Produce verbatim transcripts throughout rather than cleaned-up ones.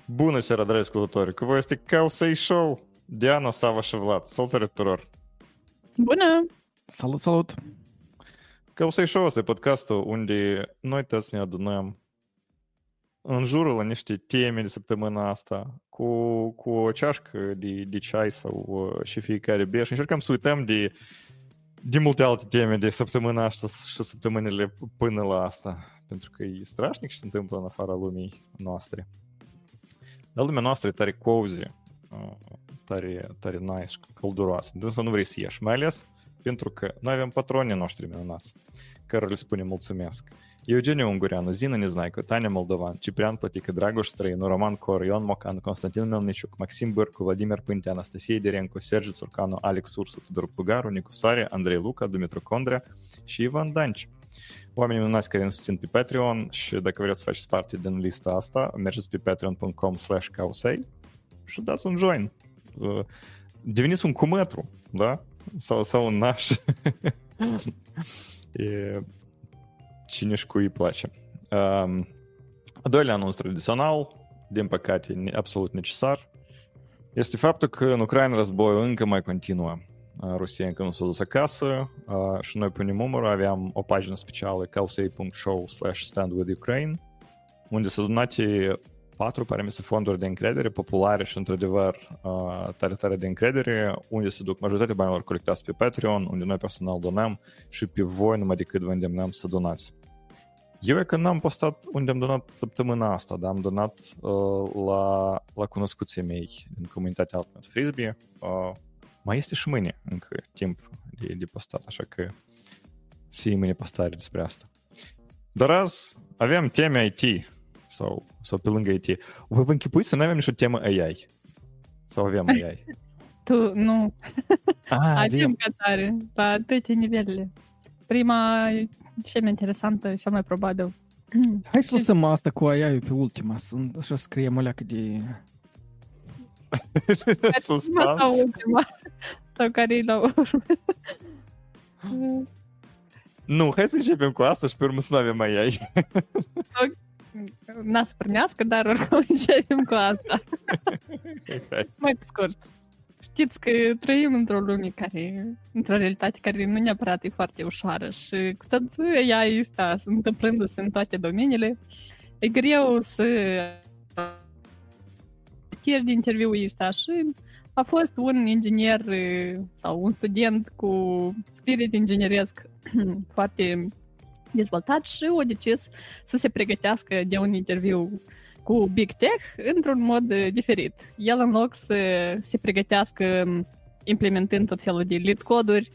Bună seara, dragi ascultători! Cu voi este Causei Show. Diana, Sava și Vlad. Salutare tuturor! Bună! Salut, salut! Causei Show este podcastul unde noi toți ne adunăm în jurul la niște teme de săptămâna asta cu, cu o ceașcă de, de ceai sau și fiecare bea și încercăm să uităm de, de multe alte teme de săptămâna asta și săptămânile până la asta. Pentru că e strașnic ce se întâmplă în afara lumii noastre. Dar lumea noastră e tare cozy, tare, tare nice și călduroasă. Însă nu vrei să ieși, mai ales pentru că noi avem patronii noștri minunați, care le spunem mulțumesc. Eugeniu Ungureanu, Zina Neznaică, Tania Moldovan, Ciprian Plătică, Dragoș Străinu, Roman Cor, Ion Mocan, Constantin Melniciuc, Maxim Bărcu, Vladimir Pântea, Anastasia Derenco, Sergiu Țurcanu, Alex Ursu, Tudor Plugaru, Nicu Soare, Andrei Luca, Dumitru Condrea și Ivan Danci. Oamenii minunați care ne susțin pe Patreon și dacă vreți să faceți parte din lista asta, mergeți pe patreon dot com slash causei și dați un join. Deveniți un cumătru, da? Sau, sau un naș. E... Cine și cui îi place. Um, a doilea anunț tradițional, din păcate absolut necesar, este faptul că în Ucraina războiul încă mai continuă. Rusia încă nu s-a dus acasă uh, și noi punem umărul, aveam o pagină specială causei dot show slash stand with Ukraine, unde se donate patru, pare mi se, fonduri de încredere populare și într-adevăr uh, tare, tare de încredere, unde se duc majoritatea banilor colectați pe Patreon, unde noi personal donăm și pe voi numai decât vă îndemnăm să donați. Eu e că n-am postat unde am donat săptămâna asta, dar am donat uh, la, la cunoscuții mei din comunitatea Ultimate Frisbee. Uh, mai este și mâine încă timp de, de postat, așa că să fie mâine postare despre asta. Dar azi avem teme I T sau, sau pe lângă I T. Vă vă închipuiți să nu avem nicio temă A I? Sau avem A I? Tu, nu. Ah, avem ca tare, la toate nivelele. Prima, cea mai interesantă, cea mai probabil. Hai să lăsăm asta cu A I-ul pe ultima, să așa scriem o leacă de... Suspans. Sau ultima, sau care e la urmă. Nu, hai să începem cu asta și pe urmă să nu avem A I. N-a să primească, dar oricum începem cu asta. Mai pe scurt. Știți că trăim într-o lume care, într-o realitate care nu neapărat e foarte ușoară și cu tot A I ăsta întâmplându-se în toate domeniile, e greu să tiri de interviul ăsta și a fost un inginer sau un student cu spirit ingineresc foarte dezvoltat și a decis să se pregătească de un interviu cu Big Tech într-un mod diferit. El, în loc să se pregătească implementând tot felul de lead coduri,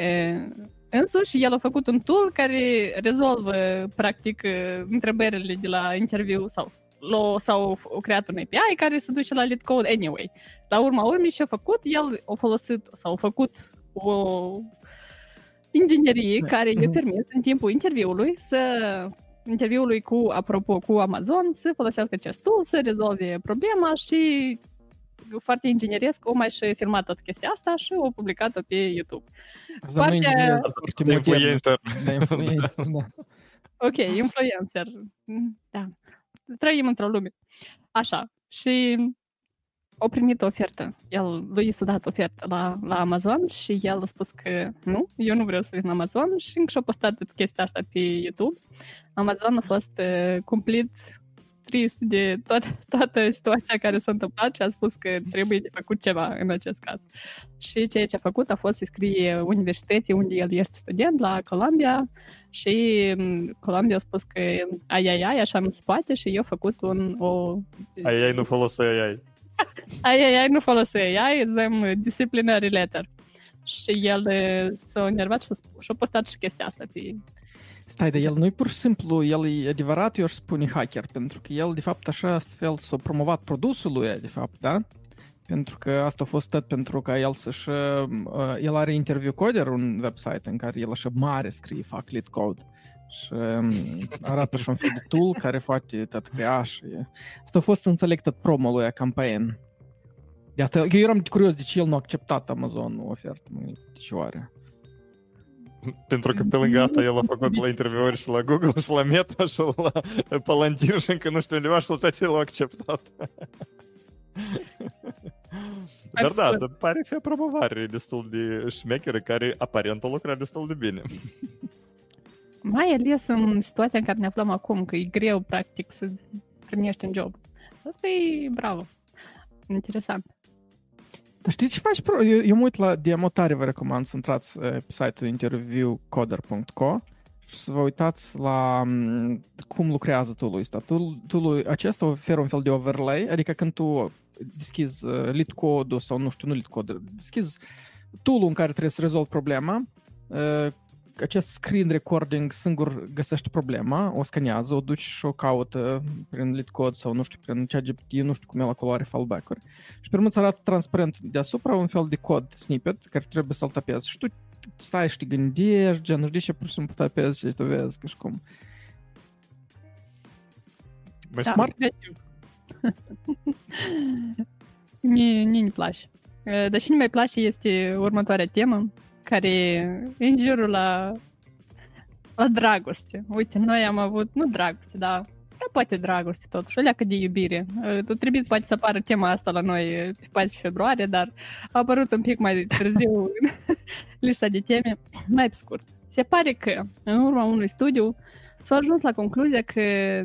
însuși el a făcut un tool care rezolvă practic întrebările de la interviu sau sau a creat un A P I care se duce la lead code anyway. La urma urmei și-a făcut, el a folosit sau a făcut o inginerie care i-a permis în timpul interviului să interviului cu, apropo, cu Amazon, să folosească acest tool, să rezolve problema și foarte ingineriesc o mai și filmat tot chestia asta și o publicat-o pe YouTube. Foarte... De influencer. De influencer, da. Ok, influencer. Da. Trăim într-o lume. Așa. Și a primit o ofertă. El, lui s-a dat ofertă la, la Amazon și el a spus că nu, eu nu vreau să vin la Amazon și încă și-a postat chestia asta pe YouTube. Amazon a fost uh, complet trist de toată, toată situația care s-a întâmplat și a spus că trebuie de făcut ceva în acest caz. Și ceea ce a făcut a fost să scrie universității unde el este student, la Columbia, și Columbia a spus că ai, ai, ai, așa nu se poate și eu a făcut un... O... Ai, ai, nu folosesc A I. Ai, ai, ai, nu folosesc A I, dăm disciplinary letter. Și el s-a enervat și a postat și chestia asta pe... Stai, dar el nu e pur și simplu, el e adevărat, eu aș spune hacker, pentru că el, de fapt, așa astfel s-a promovat produsul lui, de fapt, da? Pentru că asta a fost tot pentru ca el să-și... Uh, el are Interview Coder, un website în care el așa mare scrie, fac lead code. Și um, arată și un fel de tool care face tot crea și... Asta a fost să înțeleg tot promo lui a campaign. De asta, eu eram curios de ce el nu a acceptat Amazon ofertă, de ce oare? Pentru că pe lângă asta el a făcut la interviuri și la Google și la Meta și la Palantir și încă nu știu undeva și tot el a acceptat. Dar da, asta pare fi o promovare destul de șmecheră care aparent a lucrat destul de bine. Mai ales în situația în care ne aflăm acum, că e greu, practic, să primești un job. Asta e bravo. Interesant. Dar știți ce faci? Pro? Eu, eu mă uit la demo, tare vă recomand să intrați pe site-ul interview coder punct co și să vă uitați la cum lucrează tool-ul ăsta. Tool-ul acesta oferă un fel de overlay, adică când tu deschizi lead code-ul sau nu știu, nu lead code, deschizi tool-ul în care trebuie să rezolvi problema, acest screen recording singur găsește problema, o scanează, o duci și o caută prin lead code sau nu știu, prin ChatGPT, nu știu cum el acolo are fallback-uri. Și pe urmă îți arată transparent deasupra un fel de cod snippet care trebuie să-l tapezi. Și tu stai și te gândești, gen, nu știi ce pur și simplu tapezi și tu vezi că și cum. Mai Da, smart? Mie nu-mi place. Dar și nu mai place este următoarea temă, care în jurul la, la dragoste. Uite, noi am avut, nu dragoste, dar da, poate dragoste totuși, o leacă de iubire. Tu trebuie poate să apară tema asta la noi pe paisprezece februarie, dar a apărut un pic mai târziu în lista de teme, mai pe scurt. Se pare că, în urma unui studiu, s-a ajuns la concluzia că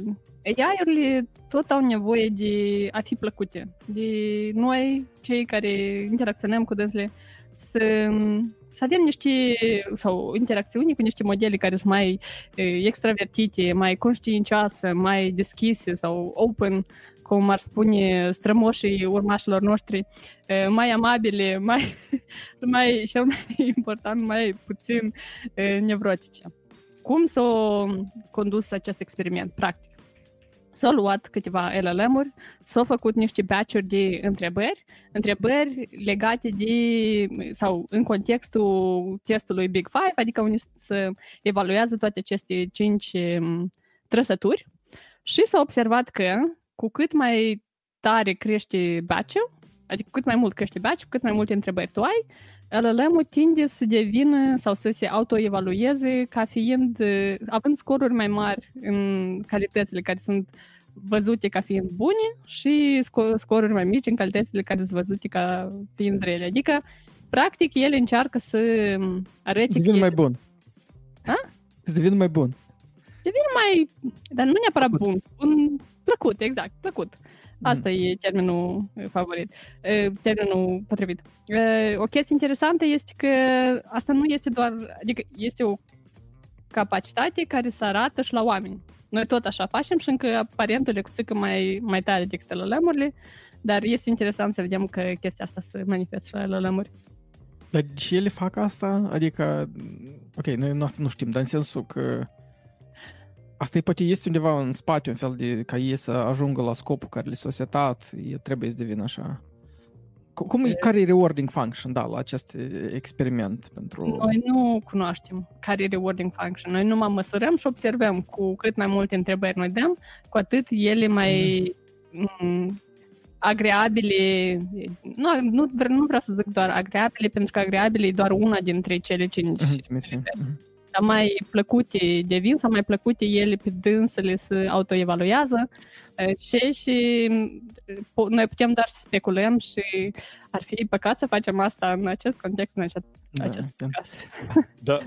A I-urile tot au nevoie de a fi plăcute, de noi, cei care interacționăm cu dânsele, să, să avem niște, sau interacțiuni cu niște modele care sunt mai e, extravertite, mai conștiincioase, mai deschise sau open, cum ar spune strămoșii urmașilor noștri, e, mai amabile, mai, mai, cel mai important, mai puțin e, nevrotice. Cum s-a condus acest experiment, practic? S-au luat câteva L L M-uri, s-au făcut niște batch-uri de întrebări, întrebări legate de, sau în contextul testului Big Five, adică unde se evaluează toate aceste cinci trăsături și s-a observat că cu cât mai tare crește batch-ul, adică cât mai mult crește batch-ul, cât mai multe întrebări tu ai, L L M-ul tinde să devină sau să se autoevalueze ca fiind, având scoruri mai mari în calitățile care sunt văzute ca fiind bune și scoruri mai mici în calitățile care sunt văzute ca fiind rele. Adică, practic, el încearcă să arăte să devină mai bun. Ha? Să devină mai bun. Să devină mai, dar nu neapărat bun, bun, plăcut, exact, plăcut. Asta e termenul favorit, termenul potrivit. O chestie interesantă este că asta nu este doar, adică este o capacitate care se arată și la oameni. Noi tot așa facem și încă aparentul e cu țică mai, mai tare decât L L M-urile, dar este interesant să vedem că chestia asta se manifestă la L L M-uri. Dar și ele fac asta? Adică, ok, noi asta nu știm, dar în sensul că asta e, poate este undeva în spate un fel de, ca ei să ajungă la scopul care le s-a setat, e trebuie să devină așa. Cum e, care e rewarding function, da, la acest experiment? Pentru... Noi nu cunoaștem care e rewarding function. Noi numai măsurăm și observăm cu cât mai multe întrebări noi dăm, cu atât ele mai mm. agreabile, nu, nu, nu vreau să zic doar agreabile, pentru că agreabile e doar una dintre cele cinci activități. Dar mai plăcute devin sau mai plăcute ele pe dânsele se autoevaluează și, și noi putem doar să speculăm și ar fi păcat să facem asta în acest context, în acest, da, acest podcast. Da.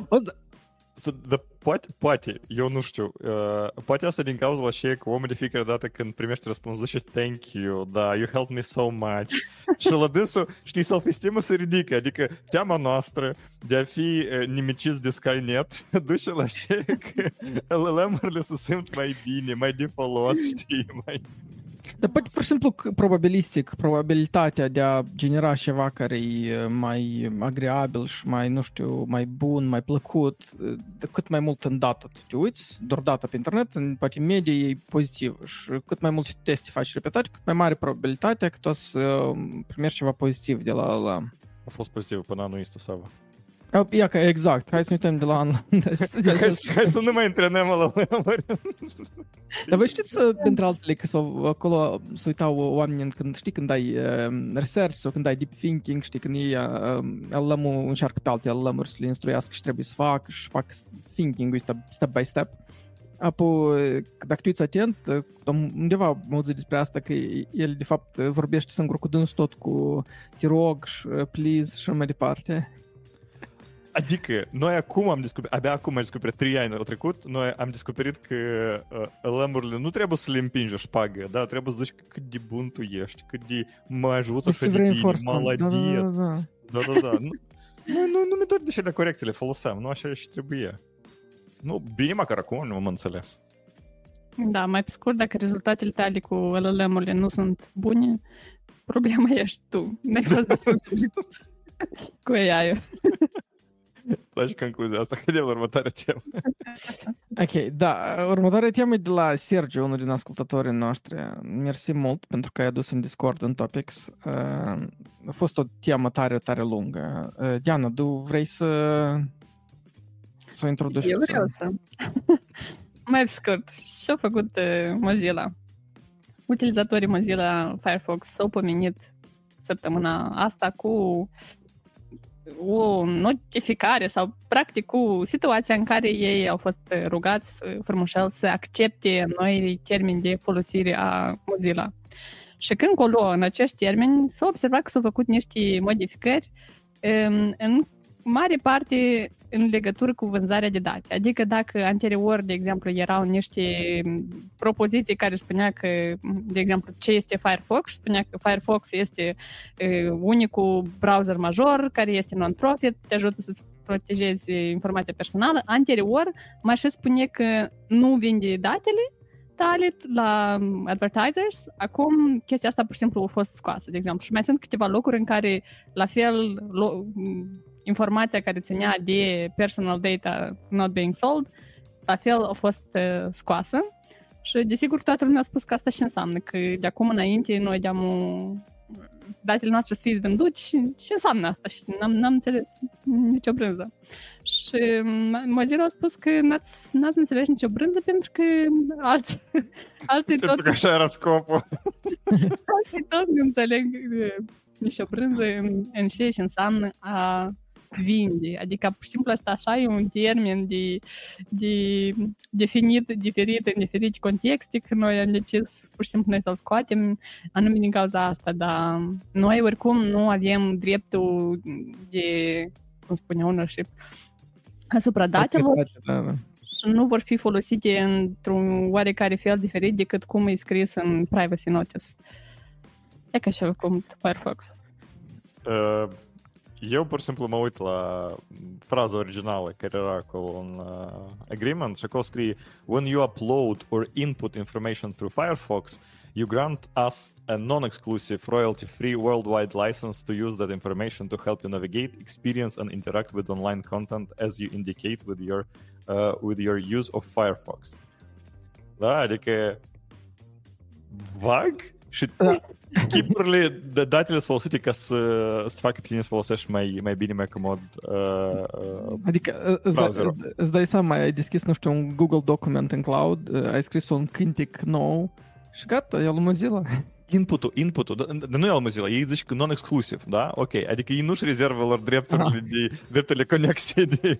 Da, poate, poate, eu nu știu, uh, poate asta din cauza la șeie că omul de fiecare dată când primești răspuns zice thank you, da, you helped me so much și la dânsul, știi, self-esteem-ul se ridică, adică teama noastră de a fi uh, nimiciți de Skynet duce la șeie că L L M-urile se simt mai bine, mai de folos, știi, mai... Dar poate, pur și simplu, probabilistic, probabilitatea de a genera ceva care e mai agreabil și mai, nu știu, mai bun, mai plăcut, de cât mai mult în data tu te uiți, doar data pe internet, în poate media e pozitivă și cât mai multe teste faci repetate, cât mai mare probabilitatea că tu o să primești ceva pozitiv de la ăla. A fost pozitiv până anul ăsta, Sava. Ia că, exact, hai să ne uităm de la an. Hai, hai să nu mai întrenăm la lemuri. Dar voi știți, dintre altele, că sau acolo se uitau oamenii când, știi, când ai uh, research sau când ai deep thinking, știi, când ei uh, L L M-ul încearcă pe alte L L M-uri să le instruiască și trebuie să facă și fac thinking-ul step, step by step. Apoi, dacă tu uiți atent, undeva am auzit despre asta, că el, de fapt, vorbește singur cu dânsul tot cu te rog și please și mai departe. Adică, noi acum am descoperit, abia acum am descoperit, trei ani au trecut, noi am descoperit că uh, L M-urile nu trebuie să le împingi o șpagă, da, trebuie să zici cât de bun tu ești, cât de mă ajută să de bine, maladie. Da, da, da. Da, da, da. Nu, nu, nu, nu metode de cele corecte le foloseam, nu așa și trebuie. Nu, bine măcar acum nu am înțeles. Da, mai pe scurt, dacă rezultatele tale cu L L M-urile nu sunt bune, problema ești tu. N-ai fost destul cu A I-ul. Faci concluzia asta, că de la următoarea temă. Ok, da, următoarea temă e de la Sergio, unul din ascultătorii noștri. Mersi mult pentru că ai adus în Discord în Topics. Uh, a fost o temă tare, tare lungă. Uh, Diana, tu vrei să să o introduci? Eu vreau să. Mai scurt, ce-a făcut uh, Mozilla? Utilizatorii Mozilla Firefox s-au pomenit săptămâna asta cu o notificare sau practic cu situația în care ei au fost rugați frumușel să accepte noi termeni de folosire a Mozilla. Și când colo în acești termeni s-a observat că s-au făcut niște modificări în, în mare parte în legătură cu vânzarea de date. Adică dacă anterior, de exemplu, erau niște propoziții care spunea că, de exemplu, ce este Firefox, spunea că Firefox este uh, unicul browser major, care este non-profit, te ajută să-ți protejezi informația personală. Anterior, mai și spune că nu vinde datele tale la advertisers. Acum, chestia asta pur și simplu a fost scoasă, de exemplu. Și mai sunt câteva locuri în care, la fel, lo- informația care ținea de personal data not being sold, la fel a fost uh, scoasă. Și, desigur, toată lumea a spus că asta și înseamnă că de acum înainte noi deam datele noastre să fie vândute și ce înseamnă asta? Și n-am, n-am înțeles nicio brânză. Și Mozilla a spus că n-ați, n-ați înțeles nicio brânză pentru că alții, alții tot... Pentru că așa era scopul. Alții tot nu înțeleg nicio brânză în, în ce și înseamnă a vinde. Adică, pur și simplu, asta așa e un termen de, de definit diferit în diferite contexte, că noi am decis, pur și simplu, noi să-l scoatem anume din cauza asta, dar noi, oricum, nu avem dreptul de, cum spune ownership, asupra datelor și nu vor fi folosite într-un oarecare fel diferit decât cum e scris în privacy notice. E ca și cum Firefox. Uh, eu, pur și simplu, mă uit la fraza originală care era acolo în uh, agreement și acolo scrie When you upload or input information through Firefox, you grant us a non-exclusive, royalty-free worldwide license to use that information to help you navigate, experience and interact with online content as you indicate with your, uh, with your use of Firefox. Da, adică vag și chipurile de datele sunt folosite ca să, să facă pe tine să folosești mai, mai bine, mai comod uh, uh, adică îți dai, îți dai seama, ai deschis, nu știu, un Google document în cloud, uh, ai scris un cântec nou și gata, e al Mozilla. Inputul, inputul, dar nu e al Mozilla, ei zic că non-exclusiv, da? Ok, adică ei nu-și rezervă lor drepturile de, drepturile conexie de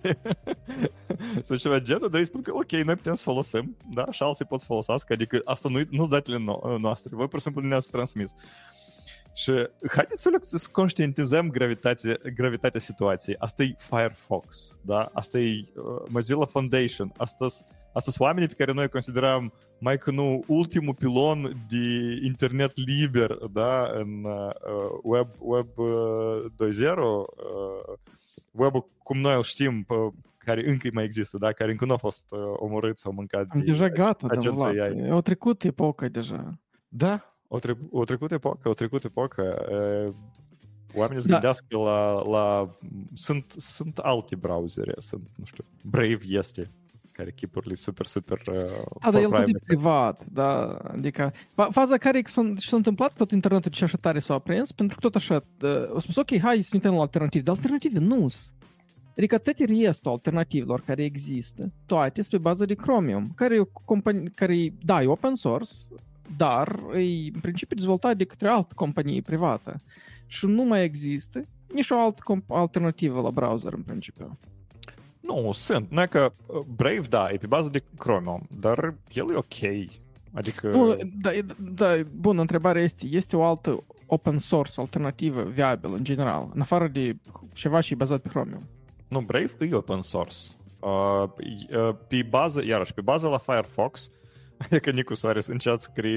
sau ceva genul, dar ei spun că ok, noi putem să folosim, da? Și alții pot să folosească, adică asta nu, nu-s datele no- noastre, voi pur și simplu ne-ați transmis. Și haideți să conștientizăm gravitatea, gravitatea situației. Asta e Firefox, da? Asta e uh, Mozilla Foundation, asta sunt oamenii pe care noi considerăm mai că nu ultimul pilon de internet liber, da? În uh, web, web uh, doi punct zero, uh, web-ul cum noi îl știm, uh, care încă mai există, da? Care încă nu a fost uh, omorât sau mâncat. Deja gata, da, Vlad. Au trecut epoca deja. Da. O, tre- o trecut epoca, o trecut epoca. Oamenii se da. gândească la... la sunt, sunt alte browsere, sunt, nu știu, Brave este, care chipurile super, super... Uh, da, dar el tot e privat, da, adică... Faza care s-a întâmplat, tot internetul ce așa tare s-a aprins, pentru că tot așa, uh, au spus, ok, hai să ne uităm la alternative, dar alternative nu-s. Adică toate restul alternativelor care există, toate sunt pe bază de Chromium, care e o companie, care da, e open source, dar e în principiu dezvoltat de către altă companie privată. Și nu mai există nici o altă comp- alternativă la browser în principiu. Nu, sunt. Nu e că Brave, da, e pe bază de Chromium, dar el e ok. Adică... Nu, da, da, bun, întrebarea este, este o altă open source alternativă viabilă în general, în afară de ceva și bazat pe Chromium? Nu, Brave e open source. Uh, pe bază, iarăși, pe bază la Firefox, e că Nicu Soares în chat scrie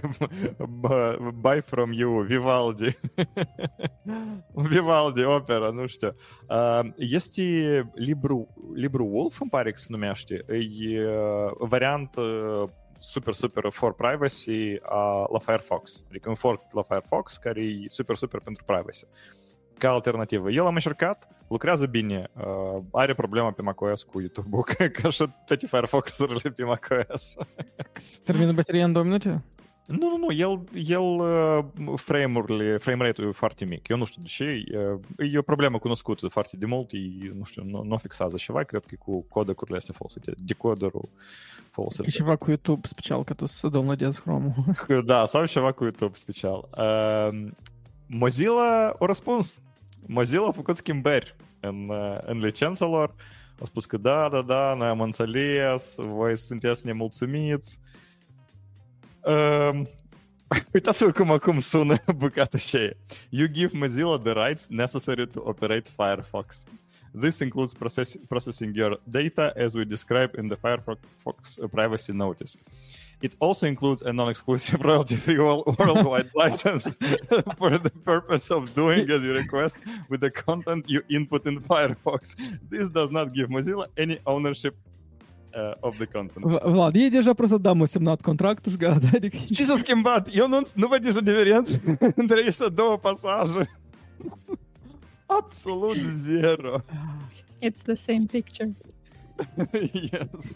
buy from you, Vivaldi. Vivaldi, opera, nu știu. Uh, este Libru, LibreWolf, îmi pare că se numește. E uh, variant uh, super, super for privacy uh, la Firefox. Adică un fork la Firefox care e super, super pentru privacy. Ca alternativă. Eu l-am încercat, lucrează bine, uh, are problema pe macOS cu YouTube-ul, ca și toate Firefox-urile pe macOS. Se termină bateria în două minute? Nu, nu, nu, el, el uh, frame-urile, frame rate-ul e foarte mic. Eu nu știu de ce, uh, e o problemă cunoscută foarte de mult, e, nu știu, nu, nu fixează ceva, cred că e cu codecurile astea folosite, decoderul folosit. E ceva cu YouTube special, că tu să downloadezi Chrome-ul. Da, sau ceva cu YouTube special. Uh, Mozilla a răspuns. Mozilla a făcut schimbări în, în licența lor. A spus că da, da, da, noi am înțeles, voi sunteți nemulțumiți. Uh, uitați-vă cum acum sună bucata aceea. You give Mozilla the rights necessary to operate Firefox. This includes process- processing your data as we describe in the Firefox privacy notice. It also includes a non-exclusive royalty-free worldwide license for the purpose of doing as you request with the content you input in Firefox. This does not give Mozilla any ownership uh, of the content. Vlad, ei deja просто da, m-a semnat contractul și gata. Adică... Ce s-a schimbat? Eu nu, nu văd nicio diferență între aceste două pasaje. Absolut zero. It's the same picture. Yes.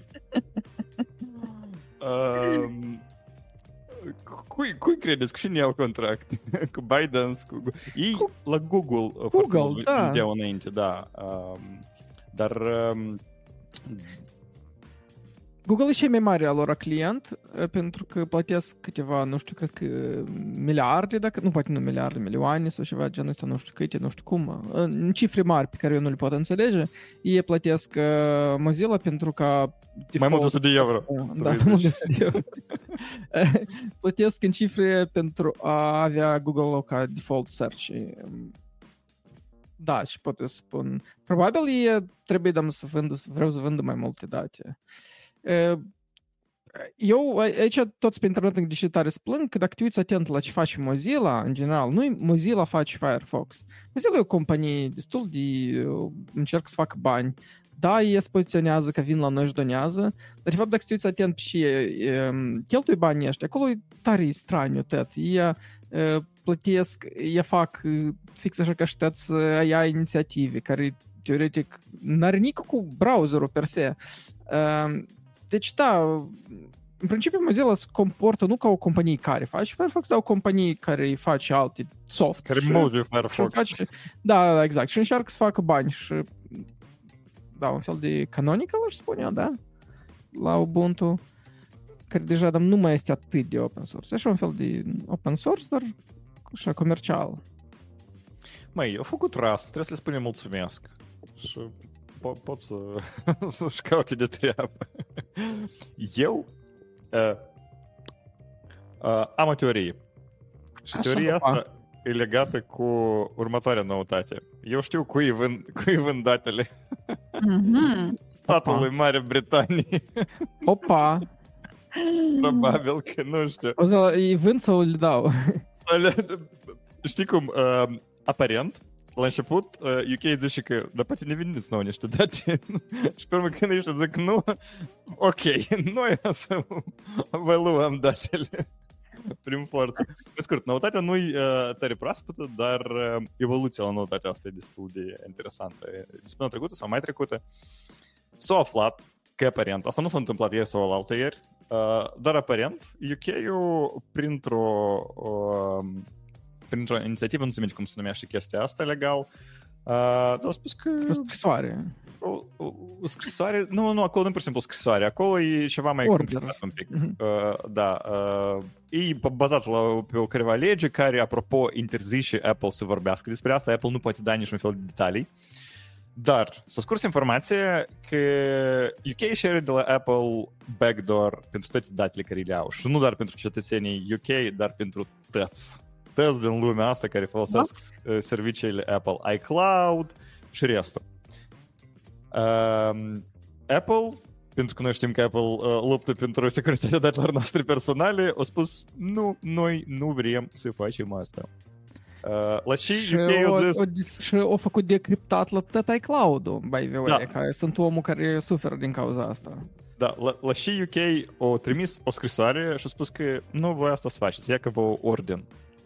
Um, cui, cui credeți că și-mi iau contract? Cu Biden? Cu... Ei cu... la Google. Google, da. Ideau înainte, da. Um, dar... Um... Google e cel mai mare al lor client, pentru că plătesc câteva, nu știu, cred că miliarde, dacă nu poate nu miliarde, milioane sau ceva genul ăsta, nu știu câte, nu știu cum. În cifre mari pe care eu nu le pot înțelege, ei plătesc uh, Mozilla pentru ca... Mai mult de o sută de euro. Da, mai mult de o sută de euro. Plătesc în cifre pentru a avea Google ca default search. Da, și pot să spun. Probabil e, trebuie să vândă, vreau să vândă mai multe date. Eu aici toți pe internet în deși tare splâng că dacă te uiți atent la ce face Mozilla, în general, nu Mozilla face Firefox. Mozilla e o companie destul de încerc să facă bani. Da, ei se poziționează că vin la noi și donează, dar de fapt dacă te uiți atent și e, cheltui banii ăștia, acolo e tare straniu tot. Ei plătesc, ei fac fix așa ca știați aia inițiative care teoretic n-are nici cu browserul per se. Deci da, în principiu Mozilla se comportă nu ca o companie care face Firefox, dar o companie care face alte soft. Care moge Firefox. Face, da, exact. Și încearcă să facă bani și da, un fel de canonical, aș spune eu, da? La Ubuntu, care deja dar nu mai este atât de open source. E așa un fel de open source, dar așa comercial. Măi, au făcut Rust, trebuie să le spunem mulțumesc. Și po- pot să, să-și caute de treabă. Eu uh, uh, am o teorie. Și așa, teoria asta a. e legată cu următoarea noutate. Eu știu cui vând, cui vând datele. Mm-hmm. Statului Marea Britanie. Opa! Probabil că nu știu. O să îi vând sau le dau? Știi cum, uh, aparent, la început, uh, U K zice că, dar poate ne vindeți nouă niște date. Și pe urmă când ești zic, nu, ok, noi o să vă luăm datele prin forță. Pe scurt, noutatea nu-i uh, tare proaspătă, dar uh, evoluția la noutatea asta e destul de interesantă. Săptămâna trecută sau mai trecută s-a aflat că aparent, asta nu s-a întâmplat ieri sau alaltă ieri, uh, dar aparent U K-ul printr-o uh, printr-o inițiativă, nu se minte cum se numește chestia asta legal, Uh, au spus că... O scrisoare. O, o, o scrisoare... Nu, nu, acolo nu pur și simplu o scrisoare. Acolo e ceva mai Order. complicat un pic. Mhm. Uh, da. Uh, e bazat la, pe o careva lege care, apropo, interzice Apple să vorbească despre asta. Apple nu poate da niciun fel de detalii. Dar, să scurs informație că U K share de la Apple backdoor pentru toate datele care le au. Și nu doar pentru cetățenii U K, dar pentru toți. Toți din lumea asta care folosesc uh, serviciile Apple iCloud și restul. Uh, Apple, pentru că noi știm că Apple uh, luptă pentru securitatea datelor noastre personale, a spus, nu, noi nu vrem să facem asta. Uh, la și Și U K o, a zis... o, dis- și o făcut decriptat la tot iCloud-ul, by the way, Da. care sunt omul care suferă din cauza asta. Da, la, la și U K a trimis o scrisoare și a spus că nu voi asta să faceți, ia că vă ordin.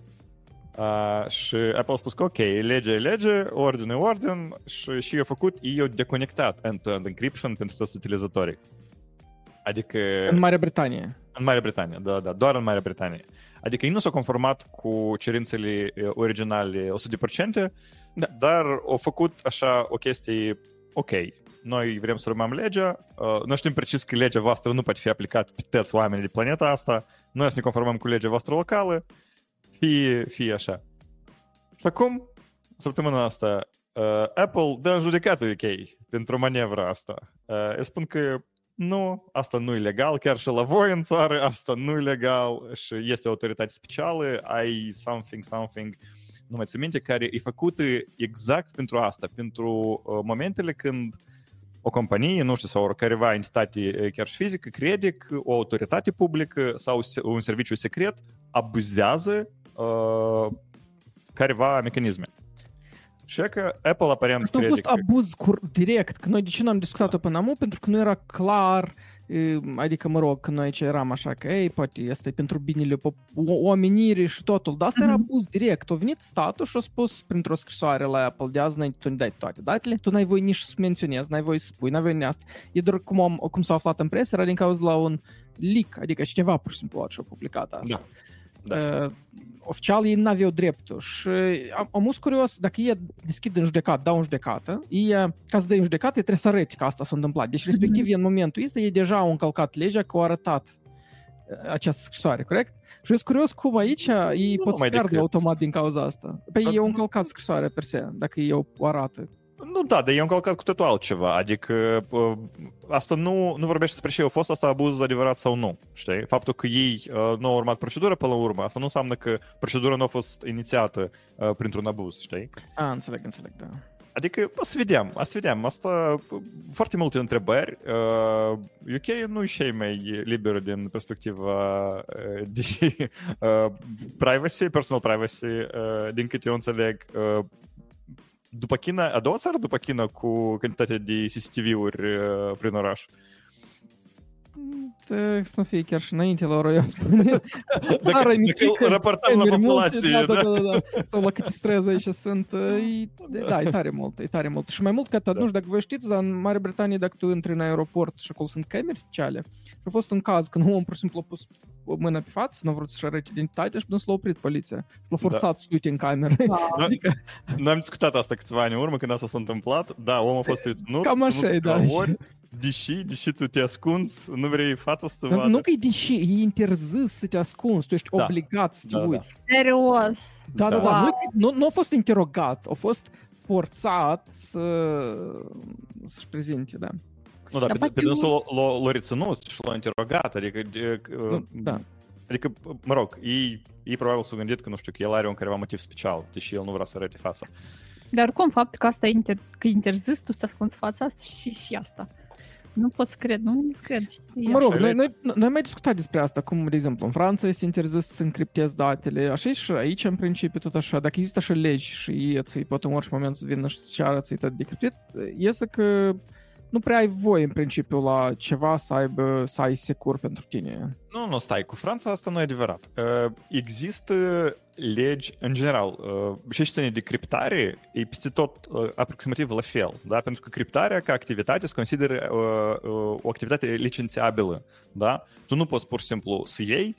Uh, și Apple a spus că ok, lege e lege, ordin e ordin și și a făcut, i-a deconectat end-to-end encryption pentru toți utilizatorii. Adică... În Marea Britanie. În Marea Britanie, da, da, doar în Marea Britanie. Adică ei nu s-au conformat cu cerințele eh, originale o sută la sută, Da. dar au făcut așa o chestie, ok, noi vrem să urmăm legea, uh, noi știm precis că legea voastră nu poate fi aplicată pe toți oamenii de planeta asta, noi să ne conformăm cu legea voastră locală, fie, fie așa. Și acum, săptămâna asta, uh, Apple dă în judecată U K pentru manevra asta. Uh, eu spun că nu, asta nu e legal, chiar și la voi în țară, asta nu e legal și este o autoritate specială, ai something, something, nu mai țin minte, care e făcută exact pentru asta, pentru uh, momentele când o companie, nu știu, sau o careva entitate chiar și fizică, crede că o autoritate publică sau un serviciu secret abuzează uh, careva mecanisme. Și că Apple aparent Asta a crede fost că... abuz cur- direct, că noi de ce n-am discutat-o până acum? Pentru că nu era clar, e, adică, mă rog, că noi aici eram așa că, ei, poate, asta e pentru binele pop- o- omenirii și totul, dar asta era abuz direct. A venit statul și a spus printr-o scrisoare la Apple de azi, înainte tu ne dai toate datele, tu n-ai voie nici să menționezi, n-ai voie să spui, n-ai voie nici asta. E doar cum, am, cum s-a aflat în presă, era din cauza la un leak, adică cineva pur și simplu a publicat asta. Da. Da. Uh, oficial ei n-aveau dreptul și am, am fost curios dacă ei deschid în judecată, dau în judecată, ei, ca să dai în judecată, ei trebuie să arăți că asta s-a întâmplat. Deci respectiv mm-hmm. în momentul ăsta ei deja au încălcat legea că au arătat această scrisoare, corect? Și eu sunt curios cum aici ei nu pot să piardă decât. automat din cauza asta. Păi Da. ei au încălcat scrisoarea per se, dacă ei o arată. Nu, da, dar eu am încălcat cu totul altceva. Adică uh, asta nu, nu vorbește despre ce a fost, asta abuz adevărat sau nu. Știi? Faptul că ei uh, nu au urmat procedura până la urmă, asta nu înseamnă că procedura nu a fost inițiată uh, printr-un abuz, știi? A, înțeleg, înțeleg, da. Adică, o să vedem, o să vedem. Asta, foarte multe întrebări. Uh, U K nu e cei mai liber din perspectiva uh, de uh, privacy, personal privacy, uh, din câte eu înțeleg. Uh, După China, a doua țară după China cu cantitatea de C C T V-uri uh, prin oraș. Să nu fie chiar și înainte la ora, eu spune. Dacă, dacă raportăm la populație, da, da? da, da, da. Sau la câte străzi aici sunt, e, da, e tare mult, e tare mult. Și mai mult că atât, nu știu dacă voi știți, dar în Marea Britanie, dacă tu intri în aeroport și acolo sunt camere speciale, și a fost un caz când un om pur și simplu a pus o mână pe față, nu a vrut să-și arăte identitatea și până s-l-a oprit poliția. Și l-a forțat să uite în cameră. Adică... Noi am discutat asta câțiva ani în urmă, când asta s-a întâmplat. Da, omul a fost reținut. Cam așa e, da. Ori, deși, deși tu te ascunzi, nu vrei fața să te vadă. Nu că e deși, e interzis să te ascunzi, tu ești Da. obligat să te Da, da. uiți. Serios. Da, da, Da. da. Wow. Nu, nu a fost interogat, a fost forțat să să-și prezinte, da. Nu, da, Dar pe, poate pe dânsul l-a, l-a reținut și l-a interogat, adică... de- Nu, da. Adică, mă rog, ei, ei probabil s-au gândit că, nu știu, că el are un careva motiv special, deși el nu vrea să arăte fața. Dar cum faptul că asta e inter... că e interzis, tu să ascunzi fața asta și, și asta. Nu pot să cred, nu îți cred. Mă rog, așa. noi, noi, noi am mai discutat despre asta, cum, de exemplu, în Franța este interzis să încriptezi datele, așa e și aici, în principiu, tot așa. Dacă există așa legi și ei ți pot în orice moment să vină și să ceară ți-i tot decriptit, iese că nu prea ai voie, în principiu, la ceva să aibă, să ai secur pentru tine. Nu, nu, stai, cu Franța asta nu e adevărat. Uh, există legi, în general, uh, și ce de criptare e peste tot uh, aproximativ la fel, da? Pentru că criptarea ca activitate se consideră uh, uh, o activitate licențiabilă, da? Tu nu poți pur și simplu să iei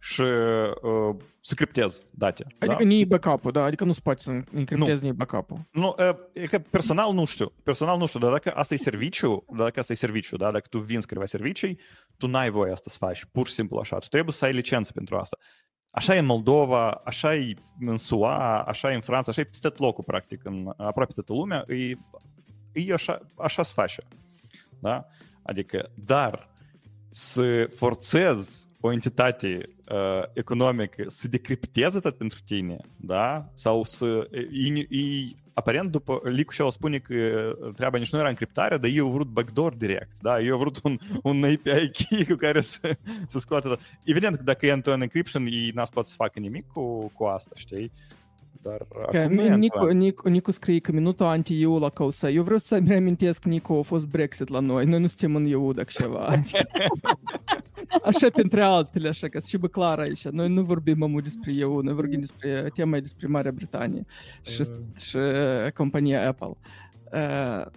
și uh, să criptez date. Adică da? nu e backup-ul, da? Adică nu se poate să încriptezi nu e backup-ul. Nu, uh, e că personal nu știu. Personal nu știu, dar dacă asta e serviciu, dacă asta e serviciu, da? Dacă tu vinzi câteva servicii, tu n-ai voie asta să faci, pur și simplu așa. Tu trebuie să ai licență pentru asta. Așa e în Moldova, așa e în S U A, așa e în Franța, așa e peste tot locul, practic, în aproape toată lumea, e, e așa, așa se face. Da? Adică, dar să forțezi o entitate uh, economică să decripteze tot pentru tine, da? Sau să... E, e, aparent, după Licu și el spune că treaba nici nu era încriptarea, dar eu vrut backdoor direct, da? Eu vrut un, un A P I key cu care să, să scoată tot. Evident că dacă e end-to-end encryption, ei n-ați poate să facă nimic cu, cu asta, știi? Dar că Nicu, Nicu, Nicu scrie că minutul anti-E U la causa. Eu vreau să-mi reamintesc, Nicu, a fost Brexit la noi. Noi nu suntem în E U dacă ceva. Așa pentru altele, așa că și bă clar aici. Noi nu vorbim mă despre E U, noi vorbim despre tema despre Marea Britanie și, uh. și compania Apple. Uh...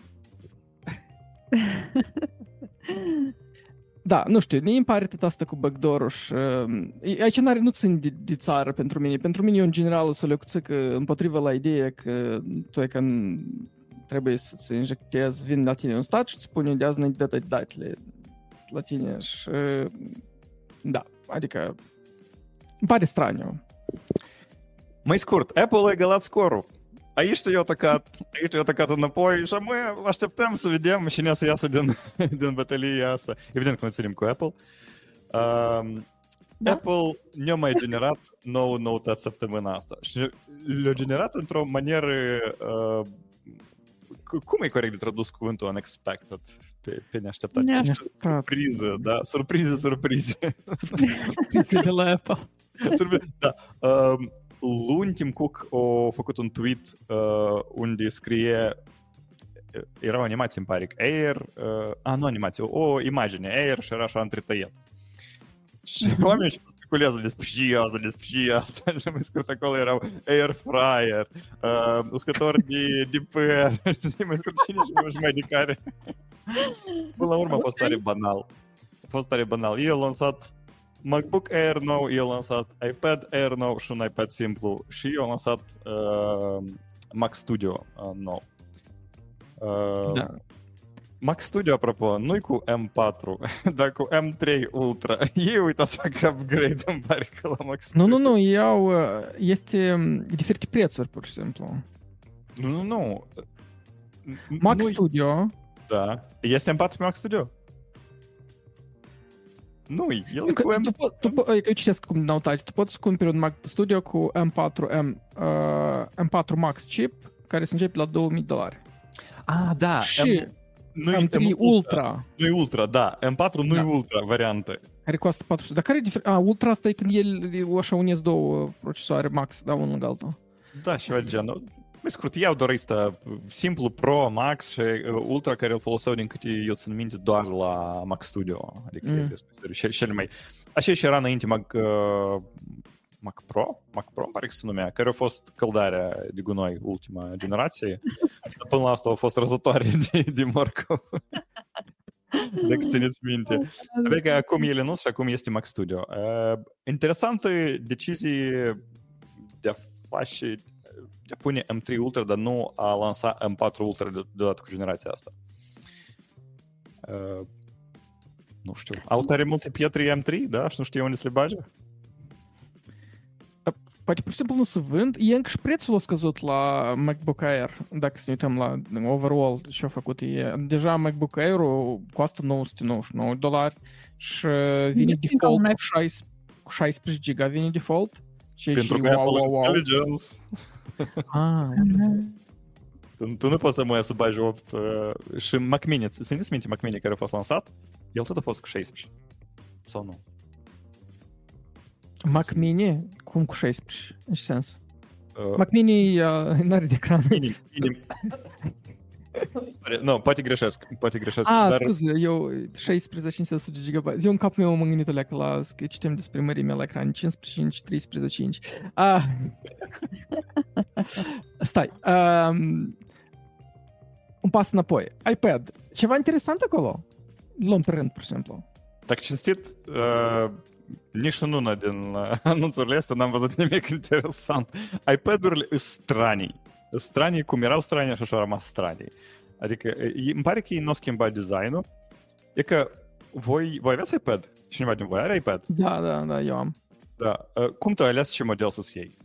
Da, nu știu, mi-mi pare tot asta cu backdoor-ul și... Uh, aici n-are, nu țin de, de țară pentru mine. Pentru mine, eu, în general, o să le cuțică împotriva la ideea că tu e că trebuie să-ți injectezi, vin la tine un stat și îți spune de azi înainte de datele la tine și... Uh, da, adică... Îmi pare straniu. Mai scurt, Apple a egalat scorul. Aici eu atacat, aici eu atacat înapoi și мы așteptăm să vedem cine să iasă din, din bătălia asta. Evident că noi ținem cu Apple. Um, da? Apple ne-a mai generat nouă noutăți săptămâna asta. Și le-a generat într-o manieră... Uh, cum e corect de tradus cuvântul unexpected? Pe, pe neașteptat. Neașteptat. Surpriză, da? Surpriză, surpriză. Surpriză de la Apple. Surpriză, da. Um, Luni Tim Cook a făcut un tweet uh, unde scrie, era o animație în pare, Air, uh, a, nu animație, o imagine, Air și era așa întretăiet. Și oamenii și speculează despre și asta, despre și asta, și mai scurt acolo erau Air Fryer, uh, uscător de, de păr, și mai scurt cine și mai de care. Până la urmă a fost tare banal. A fost tare banal. El a lansat MacBook Air nou, el a lansat iPad Air nou și un iPad simplu și eu am lansat uh, Mac Studio uh, nou. Uh, da. Mac Studio, apropo, nu-i cu M patru, dar cu M trei Ultra. Ei uitați să facă upgrade, îmi pare că la Mac Studio. Nu, nu, nu, iau, este diferite prețuri, pur și simplu. Nu, nu, nu. Mac nu Studio. Da. Este M patru Mac Studio? Nu, el că, cu M... Tu, tu, tu, eu citesc cum nautate. Tu poți să cumperi un Mac Studio cu M patru, M, uh, M patru Max chip, care se începe la două mii de dolari. Ah, da. Și M, M trei Ultra. Ultra. Nu-i Ultra, da. M patru nu-i da. Ultra variantă. Care costă patru sute. Dar care e diferența? Ah, Ultra asta e când el așa unesc două procesoare Max, da, unul lângă altul. Da, ceva de genul. Mai scurt, iau doar ăsta simplu Pro, Max și Ultra, care îl foloseau din câte eu țin minte doar la Mac Studio. Adică mm. cele mai... Așa și era înainte Mac, uh, Mac Pro, Mac Pro, îmi pare că se numea, care a fost căldarea de gunoi ultima generație. Până la asta a fost răzătoare de, de morcov. Dacă țineți minte. Trebuie că acum e Linux și acum este Mac Studio. Uh, interesantă decizie de a face... de a pune M trei Ultra, dar nu a lansa M patru Ultra deodată cu generația asta. Uh, nu știu. Au tare multe pietre M trei, da? Și nu știu unde să le bage? Poate pur și simplu nu se vând. E încă și prețul a scăzut la MacBook Air, dacă să ne uităm la overall ce a făcut. E, deja MacBook Air-ul costă nouă sute nouăzeci și nouă dolari și vine default cu șaisprezece giga, vine default. Pentru că Apple Intelligence... Ah, tu, tu nu poți să mai să bagi opt uh, și Mac Mini, țineți minte Mac Mini care a fost lansat? El tot a fost cu șaisprezece. Sau nu? Mac Mini? Cum cu șaisprezece? În ce sens? Uh, Mac Mini uh, n-are de ecran. Mini, mini. Nu, poate greșesc, poate greșesc. Ah, dar... scuze, eu șaisprezece cinci sute de gigabyte. Eu în capul meu m-am gândit alea că la citim despre mărimea la ecran cincisprezece cinci, treisprezece cinci. Ah. Stai. Um, un pas înapoi. iPad. Ceva interesant acolo? Luăm pe rând, pur și simplu. Dacă cinstit, uh, nici în una din anunțurile astea n-am văzut nimic interesant. iPad-urile sunt stranii. Stranii cum erau stranii, așa și-au rămas stranii. Adică îmi pare că ei nu au schimbat designul. E că voi, voi aveți iPad? Cineva din voi are iPad? Da, da, da, eu am. Da. Cum tu ai ales ce model să-ți iei?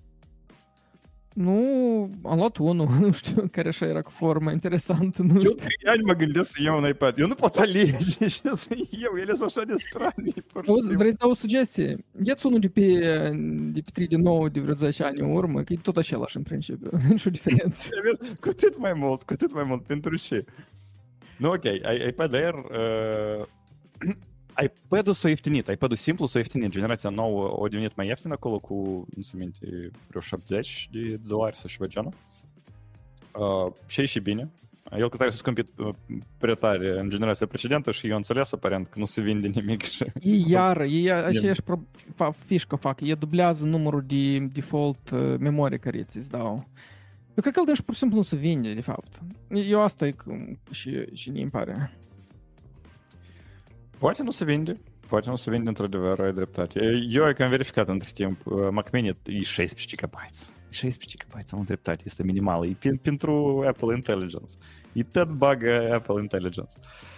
Nu, am luat unul, nu știu, care așa era cu formă interesantă. Nu eu știu. trei ani mă gândesc să iau un iPad. Eu nu pot alege și să iau. Ele sunt așa de stranii. Auzi, vrei să dau o sugestie? Ia-ți unul de pe, de pe trei din nou de vreo zece ani în urmă, că e tot același în principiu. Nici o diferență. Cu atât mai mult, cu atât mai mult. Pentru ce? Nu, ok. iPad Air... Uh... iPad-ul s-a ieftinit, iPad-ul simplu s-a ieftinit, generația nouă a devenit mai ieftină acolo cu, nu se minte, vreo șaptezeci de dolari sau ceva genul. Uh, și e și bine. El că tare s-a scumpit prea tare în generația precedentă și eu înțeles aparent că nu se vinde nimic. Și... Ei iară, ei aceeași fișcă fac, ei dublează numărul de default memorie care ți-ți dau. Eu cred că el deci pur și simplu nu se vinde, de fapt. Eu asta e și, și nu-mi pare. Poate nu se vinde, poate nu se vinde într-adevăr, ai dreptate. Eu e că am verificat între timp, Mac Mini e șaisprezece gigabyte. șaisprezece gigabyte, am dreptate, este minimal. E pentru Apple Intelligence. E tot bagă Apple Intelligence.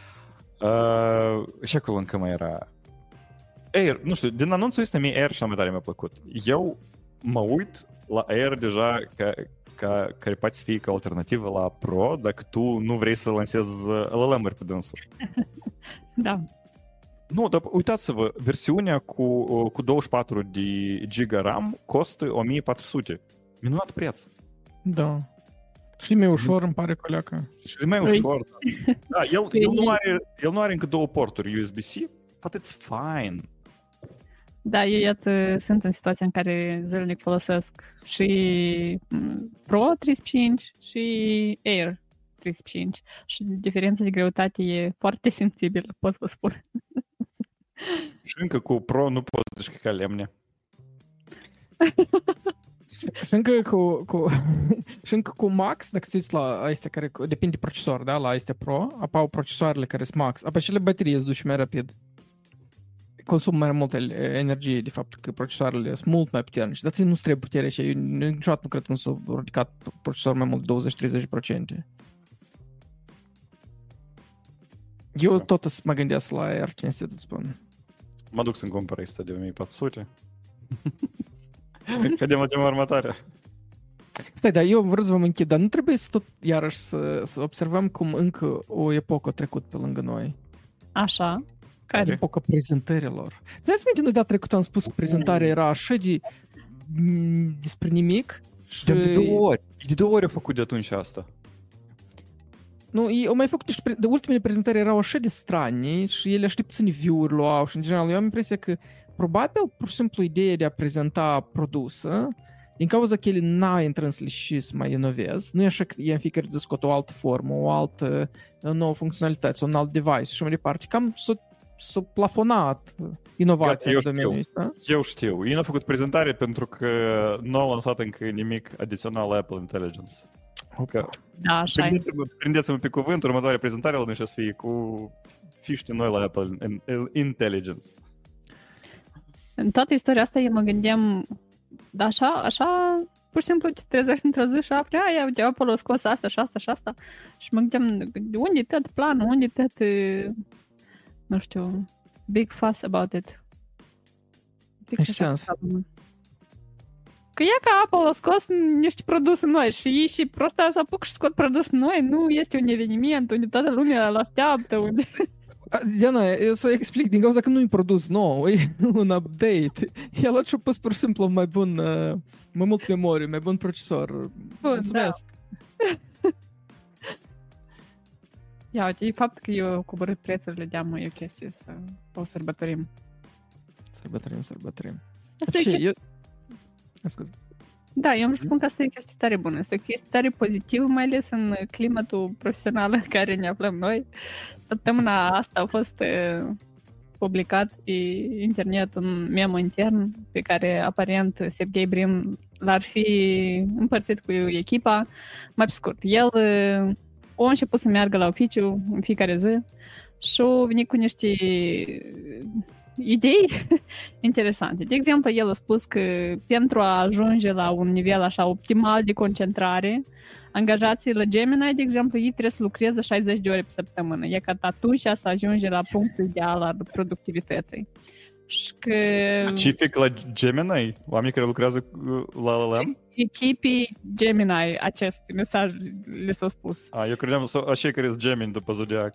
Uh, și acolo încă mai era... Air, nu știu, din anunțul ăsta mie Air cel mai tare mi-a plăcut. Eu mă uit la Air deja ca, ca, care poate fi ca alternativă la Pro dacă tu nu vrei să lansezi L L M-uri pe dânsul. Da. Nu, dar uitați-vă, versiunea cu, cu douăzeci și patru de giga RAM costă o mie patru sute. Minunat preț. Da. Și mai ușor, îmi pare, coleacă. Și mai ușor, da. Da, el, el, nu are, el nu are încă două porturi U S B-C, but it's fine. Da, eu iată, sunt în situația în care zilnic folosesc și Pro treizeci și cinci și Air treizeci și cinci și diferența de greutate e foarte sensibilă, pot să vă spun. Și încă cu Pro nu pot descărca lemne. Și încă cu, cu, și încă cu Max, dacă știți la astea care, depinde de procesor, da, la astea Pro, apau procesoarele care sunt Max, apoi și le baterii îți duci mai rapid. Consumă mai multă energie, de fapt, că procesoarele sunt mult mai puternice, dar ți nu trebuie puterea și eu niciodată nu cred că nu s-a ridicat procesorul mai mult de douăzeci-treizeci la sută. Eu tot mă gândesc la Air, cinstit îți spun. Mă duc să-mi cumpăr asta de o mie patru sute. Cădem la tema următoare. Stai, dar eu vreau să vă închid, dar nu trebuie să tot iarăși să, să observăm cum încă o epocă a trecut pe lângă noi. Așa. Care? Epoca prezentărilor. Ți-ați minte, noi data trecută am spus că prezentarea era așa de m- despre nimic și... De două ori. De două ori a făcut de atunci asta. Nu, eu mai făcut și de ultimele prezentări erau așa de strani și ele așa de puține view-uri luau și în general eu am impresia că probabil pur și simplu ideea de a prezenta produsă din cauza că ele n-au intrânsele și să mai inovez, nu e așa că e în fiecare zi scot o altă formă, o altă nouă funcționalitate, un alt device și mai departe, cam s-a, s-a plafonat inovația în domeniul ăsta. Eu știu, ei n-au făcut prezentare pentru că nu au lansat încă nimic adițional la Apple Intelligence. Că da, așa prindeți-mă, prindeți-mă pe cuvânt, următoarea prezentare la noi și să fie cu fiști noi la Apple Intelligence. În toată istoria asta eu mă gândeam, da, așa, așa, pur și simplu te trezești într-o zi și afli, aia, uite, Apple a scos asta și asta și asta. Și mă gândeam, unde e tot planul, unde e tot, nu știu, big fuss about it. În sens. Că e că Apple a scos niște produse noi și ei și prosta să apuc și scot produse noi, nu este un eveniment unde toată lumea îl așteaptă, unde... Diana, eu să explic, din cauza că nu e produs nou, e un update. El a pus pur și simplu mai bun, mai mult memorie, mai bun procesor. Bun, mulțumesc. Da. Ia uite, e faptul că eu coborât prețurile de amă e o chestie să o sărbătorim. Sărbătorim, sărbătorim. Asta Ce, e chestie... eu... Scuze. Da, eu îmi spun că asta e o chestie tare bună, este o chestie tare pozitivă, mai ales în climatul profesional în care ne aflăm noi. Săptămâna asta a fost uh, publicat pe internet un mem intern pe care aparent Sergey Brin l-ar fi împărțit cu echipa. Mai pe scurt, el uh, a început să meargă la oficiu în fiecare zi și a venit cu niște idei interesante. De exemplu, el a spus că pentru a ajunge la un nivel așa optimal de concentrare, angajații la Gemini, de exemplu, ei trebuie să lucreze șaizeci de ore pe săptămână. E ca atunci să ajunge la punctul ideal al productivității. Și că... Specific la Gemini? Oamenii care lucrează la L L M? Echipii Gemini, acest mesaj le s-a spus. A, eu credeam că așa care sunt Gemini după Zodiac.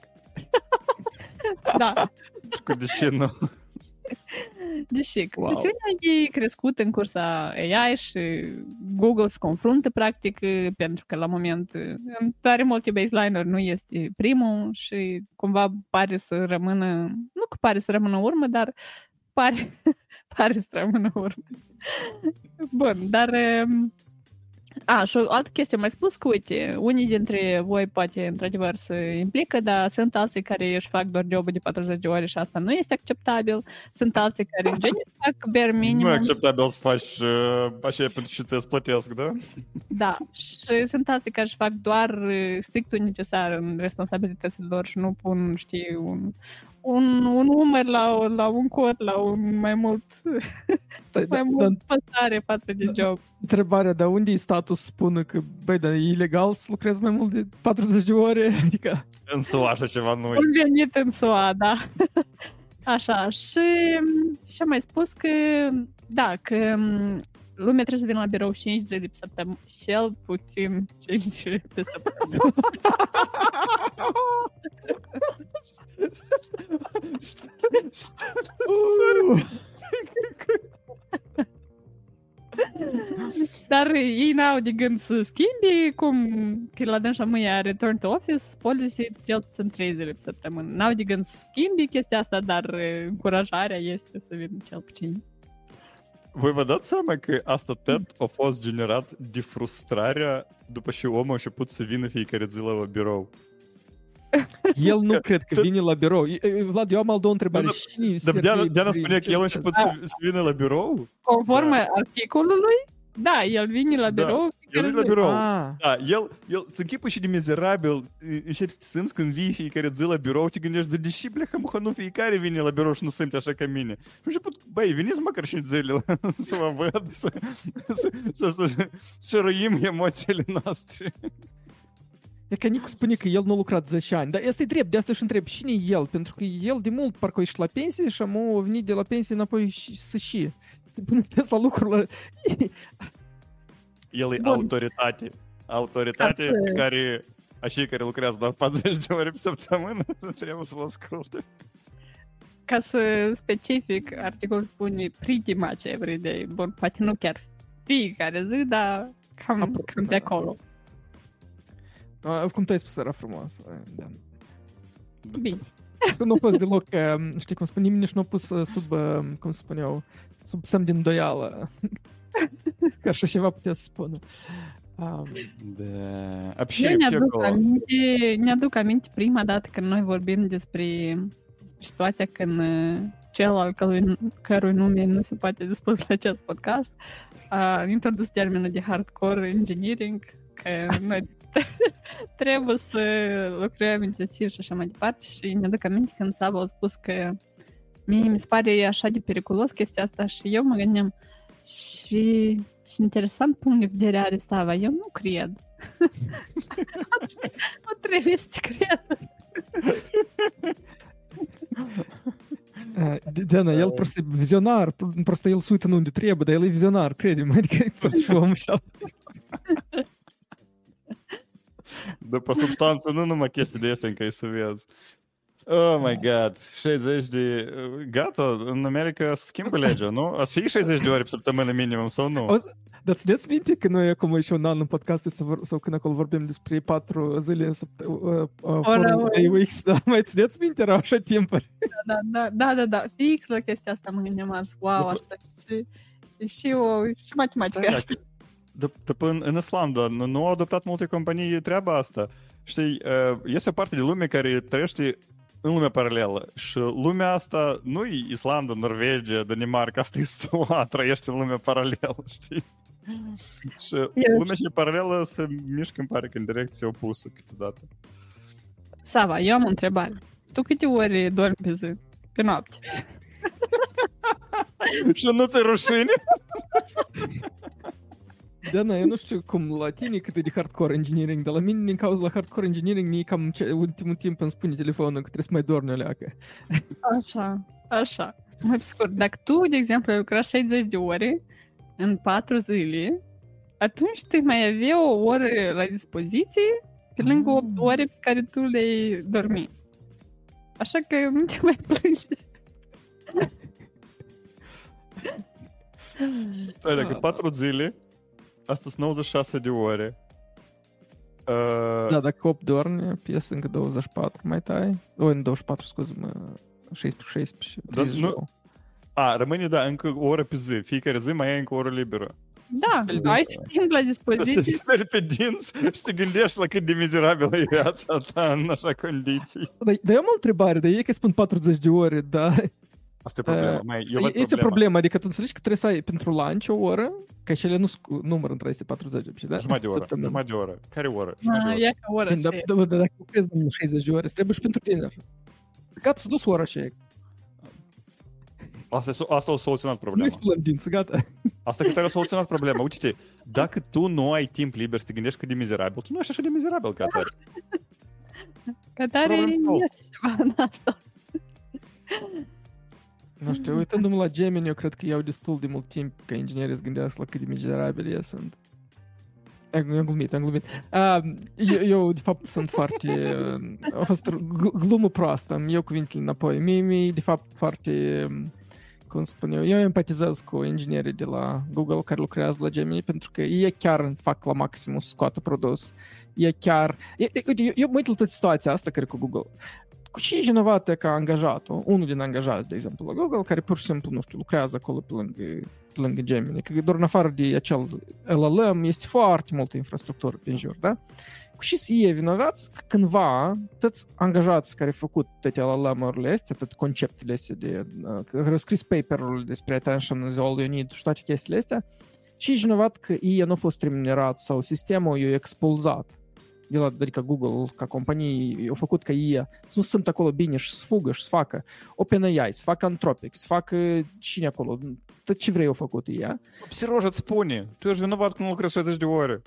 Da. Cu deși nu. Deși, wow. Presiunea e crescută în cursa A I și Google se confruntă practic pentru că la moment în tare multe baseline-uri nu este primul și cumva pare să rămână, nu că pare să rămână urmă, dar pare, pare să rămână urmă. Bun, dar a, și o altă chestie, mai spus că, uite, unii dintre voi poate, într-adevăr, se implică, dar sunt alții care își fac doar jobul de patruzeci de ore și asta nu este acceptabil. Sunt alții care, în genere, fac bare minimum. Nu e acceptabil să faci uh, așa pentru și ți-ți plătesc, da? Da, și sunt alții care își fac doar strictul necesar în responsabilitățile lor și nu pun, știi, un... Un, un număr la, la un cod, la un mai mult, da, mai da, mult da, păsare față de job. Întrebarea, dar unde e status spune că, băi, dar e ilegal să lucrezi mai mult de patruzeci de ore? Adică... În S U A așa ceva nu e. Un venit în S U A, da. Așa, și și-a mai spus că, da, că lumea trebuie să vină la birou cinci zile pe săptămână, cel puțin cinci zile pe săptămână. Dar ei n-au de gând să schimbi, cum că la dânsa mâia return to office policy cel puțin trei zile pe săptămână. N-au de gând să schimbi chestia asta, dar încurajarea este să vină cel puțin. Voi vă dați seama că asta tot a fost generat de frustrarea după ce omul a început să vină fiecare zi la birou. El nu cred că vine la birou. Vlad, eu am al două întrebări. Dar Diana spune că el a început să vină la birou? Conform articolului, da, el vine la birou. El vine la birou. Da, el, el se închipă și de mizerabil, începi să te simți când vii fiecare zi la birou, te gândești, de deși, blecă, mă, nu fiecare vine la birou și nu simte așa ca mine. Și început, băi, veniți măcar și zilele să mă văd, să, să, să, să, să șăruim emoțiile noastre. E că Nicu spune că el nu a lucrat zece ani, dar asta e drept, de asta și întreb, cine e el? Pentru că el de mult parcă a ieșit la pensie și am venit de la pensie înapoi să și. Să pune la lucrurile. El e Bun. autoritate. Autoritate Asta... pe care, așa care lucrează doar patruzeci de ore pe săptămână, trebuie să-l asculte. Ca să specific, articolul spune pretty much every day. Bun, poate nu chiar fiecare zi, dar cam, Apro, cam de acolo. A, cum tu ai spus, era frumos. Da. Bine. Nu a fost deloc, știi cum spune, nimeni nici nu a pus sub, cum spuneau, sub semn de îndoială. Că așa ceva putea să spună. Um, da. Eu ne-aduc aminte, ne-aduc aminte prima dată când noi vorbim despre, despre situația când cel al cărui, cărui nume nu se poate dispus la acest podcast a introdus termenul de hardcore engineering, că noi trebuie să lucrăm intensiv și așa mai departe și ne-aduc aminte când Sava a spus că mie mi se pare așa de periculos chestia asta și eu mă gândeam și, și interesant punct de vedere are Sava, eu nu cred. Nu trebuie să te cred. Diana, el просто vizionar, просто el se uită în unde trebuie, dar el e vizionar, crede-mă, adică e fost și om așa. După substanță, nu numai chestii de astea în care să vezi. Oh my god, șaizeci de... Gata, în America se schimbă legea, nu? O să fie șaizeci de ore pe săptămână minimum sau nu? O, dar țineți minte că noi acum și un an în podcast sau când acolo vorbim despre patru zile four-day weeks, da? Mai țineți minte? Erau așa timpuri. Da, da, da, da, da, fix la chestia asta mă gândeam azi. Wow, asta și, și, o, și matematică. După în, în Islanda, nu, nu au adoptat multe companii treaba asta. Știi, este o parte de lume care trăiește în lumea paralelă și lumea asta nu e Islanda, Norvegia, Danemarca, asta e S U A, trăiește în lumea paralelă, știi? Și eu lumea și paralelă se mișcă, îmi pare că în direcție opusă câteodată. Sava, eu am o întrebare. Tu câte ori dormi pe zi? Pe noapte? Și nu ți-e rușine? Da, na, eu nu știu cum la tine cât e de hardcore engineering, dar la mine din cauza la hardcore engineering mie cam ce, ultimul timp îmi spune telefonul că trebuie să mai dormi o leacă. Așa, așa. Mai pe scurt, dacă tu, de exemplu, ai lucrat șaizeci de ore în patru zile, atunci tu mai avea o oră la dispoziție pe lângă opt ore pe care tu le-ai dormit. Așa că nu te mai plângi. Stai, dacă patru zile, asta sunt nouăzeci și șase de ore. Uh, Da, dacă opt dormi, piesă încă douăzeci și patru mai tai. O, în douăzeci și patru, scuze-mă, șaisprezece, șaisprezece, treizeci și doi. nu- a, rămâne, da, încă o oră pe zi. Fiecare zi mai ai încă o oră liberă. Da, ai și timp la Să te dispoziție. speri pe dinți și te gândești la cât de mizerabilă e viața ta în așa condiții. Dar, dar eu am o întrebare, dar e că spun patruzeci de ore, dar Asta e problema. Uh, Mai, eu văd este o problema. problemă, adică tu înțelegi că trebuie să ai pentru lunch o oră, că și ele nu scu- numără între este patruzeci, da? Jumătate de oră. Săptămână. Jumătate de oră. Care oră? Jumătate de Ah, oră. e ca oră Da, și... da, da, dacă lucrezi în șaizeci de ore, îți trebuie și pentru dinner. Gata, s-a dus ora și e. Asta, e, asta a soluționat Nu-i problema. spălăm dinți, gata. Asta că te-a soluționat problema. Uite-te, dacă tu nu ai timp liber să te gândești cât de mizerabil, tu nu ești așa de mizerabil ca atare. Că tare Problem solved. este ceva în asta. Nu știu, uitându-mă la Gemini, eu cred că iau destul de mult timp ca inginerii să gândească la cât de miserabili ei sunt. Am glumit, am glumit. Uh, eu, eu, de fapt, sunt foarte... Uh, a fost gl- glumă proastă, îmi iau cuvintele înapoi. Mie, mie, de fapt, foarte... Cum spun eu, eu empatizez cu inginerii de la Google care lucrează la Gemini pentru că ei chiar fac la maximum să scoată produs. Ei chiar... Eu, eu, eu mă uit la toată situația asta care cu Google. Cu ce e vinovată ca angajatul, unul din angajați, de exemplu, la Google, care pur și simplu, nu știu, lucrează acolo pe lângă, pe lângă Gemini, că doar în afară de acel L L M este foarte multă infrastructură pe jur, da? Cu ce să e vinovați că cândva toți angajați care au făcut toate L L M-urile astea, toate conceptele astea, de, care au scris paper-ul despre attention is all you need și toate chestiile astea, și e vinovat că ei nu au fost remunerați sau sistemul i-a expulzat. De la, adică Google, ca companie, au făcut ca ei să nu sunt acolo bine și să fugă și să facă OpenAI, să facă Anthropic, să facă cine acolo, tot ce vrei au făcut ei. Seroj îți spune, tu ești vinovat că nu lucrezi șaizeci de ore.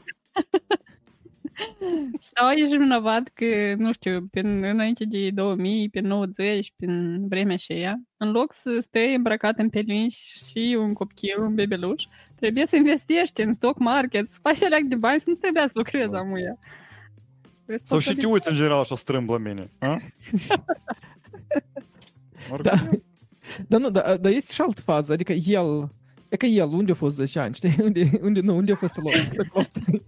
Sau ești vinovat că, nu știu, prin, înainte de două mii, pe nouăzeci, prin vremea aceea, în loc să stai îmbrăcat în pelinși și un copil, un bebeluș, trebuie să investești în stock market, să faci alea de bani, să nu trebuia să lucrezi amuia. Sau și te uiți în general așa strâmb la mine. A? Da. Dar nu, dar, dar este și altă fază, adică el, e că el, unde a fost zece ani, știi? Unde, unde, nu, unde a fost loc?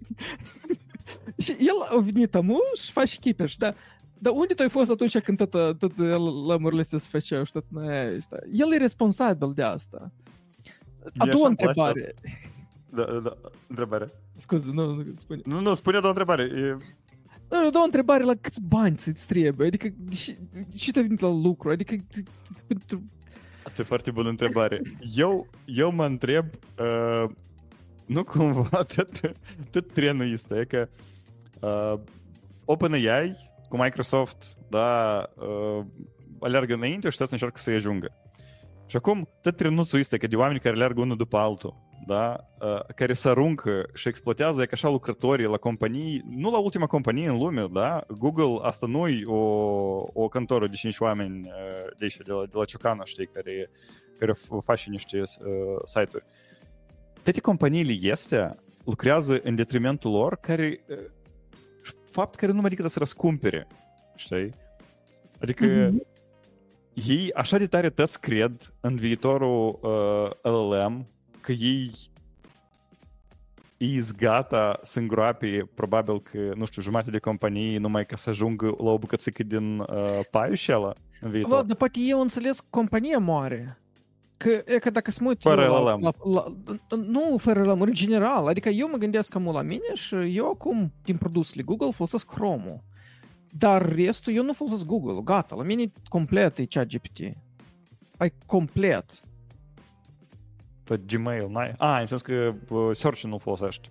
Și el a venit amu și face chipeș, da? Dar unde tu ai fost atunci când tot, tot lămurile astea se făceau și tot aia asta? El e responsabil de asta. A doua întrebare. Da, da, întrebare. Scuze, nu, nu, spune. Nu, nu, spune a doua întrebare. E... Nu, a doua întrebare, la câți bani ți-ți trebuie? Adică, și, și te-ai venit la lucru? Adică, pentru... Asta e foarte bună întrebare. Eu, eu mă întreb, uh, nu cumva tot, tot trenul este, e că uh, OpenAI cu Microsoft, da, uh, alergă înainte și toți încearcă să-i ajungă. Și acum tot trenuțul este că de oameni care alergă unul după altul, da, uh, care se aruncă și exploatează e ca așa lucrătorii la companii, nu la ultima companie în lume, da? Google, asta nu e o, o contoră de cinci oameni uh, de, aici, de, la, de la Ciucana, știi, care, care face niște uh, site-uri. Toate companiile astea lucrează în detrimentul lor, care, uh, fapt care nu mai decât să răscumpere, știi? Adică mm-hmm. ei așa de tare toți cred în viitorul uh, L L M că ei ei gata să îngroape probabil că, nu știu, jumătate de companii numai ca să ajungă la o bucățică din uh, paiul și ăla în viitor. Vă, dar poate eu înțeles că compania moare. Că, e că dacă să mă uit fără eu L L M. La, la, la, nu fără L L M, în general. Adică eu mă gândesc cam la mine și eu acum din produsele Google folosesc Chrome-ul. Dar restul eu nu folosesc Google. Gata, la mine complet e ChatGPT. Ai complet. Pe Gmail, n-ai? A, în sens că uh, search nu folosești.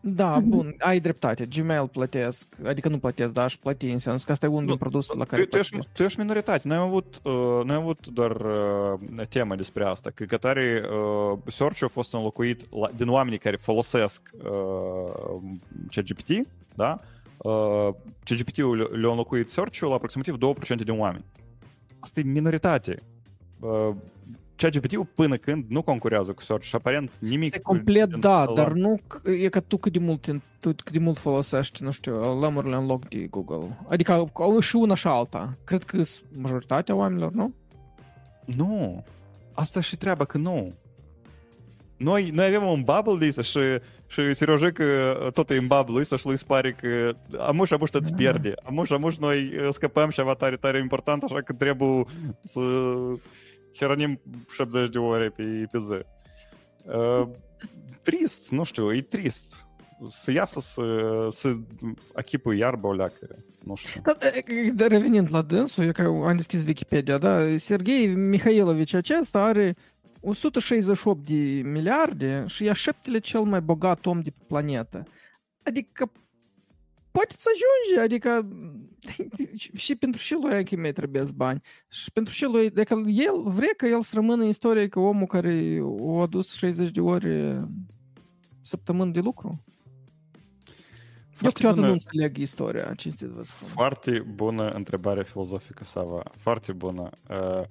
Da, bun, ai dreptate. Gmail plătesc, adică nu plătesc, dar aș plăti, în sens că asta e unul din produsele la care tu, tu, ești, tu ești minoritate. Noi am avut, uh, noi am avut doar uh, temă despre asta, că cătare uh, search-ul a fost înlocuit la, din oamenii care folosesc uh, ChatGPT, da? Uh, ChatGPT-ul le-a înlocuit search-ul la aproximativ două la sută din oameni. Asta e minoritate. Uh, ChatGPT-ul până când nu concurează cu search și aparent nimic... E complet, da, dar nu e că tu cât de mult, tu cât de mult folosești, nu știu, lămurile în loc de Google. Adică și una și alta. Cred că majoritatea oamenilor, nu? Nu. Asta și treaba că nu. Noi, noi avem un bubble de asta și, și Serioja că tot e în bubble ăsta și lui se pare că amuș, amuș te-ți pierde. Amuș, amuș noi scăpăm ceva tare, tare important, așa că trebuie să... Heranim șaptezeci de ore pe, pe zi. Uh, trist, nu știu, e trist. Să iasă să, să achipă iarbă o leacă, nu știu. Da, da, revenind la dânsul, eu că am deschis Wikipedia, da, Serghei Mihailovici acesta are o sută șaizeci și opt de miliarde și e a șaptele cel mai bogat om de pe planetă. Adică poate să ajunge, adică și pentru și lui încă mai trebuie bani. Și pentru și lui, dacă el vrea că el să rămână în istorie ca omul care a adus șaizeci de ore săptămâni de lucru. Eu câteodată nu înțeleg istoria, cinstit vă spun. Foarte bună întrebare filozofică, Sava. Foarte bună. Uh,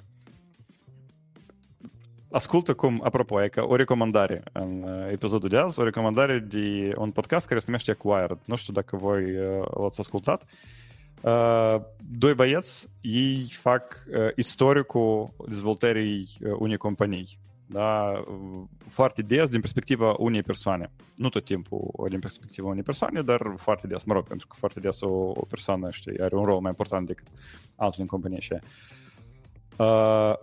ascultă cum, apropo, e ca o recomandare în episodul de azi, o recomandare de un podcast care se numește Acquired. Nu știu dacă voi uh, l-ați ascultat. Uh, doi băieți, ei fac uh, istoricul dezvoltării uh, unei companii. Da? Foarte des din perspectiva unei persoane. Nu tot timpul din perspectiva unei persoane, dar foarte des, mă rog, pentru că foarte des o, o persoană, știi, are un rol mai important decât altul din companie și uh,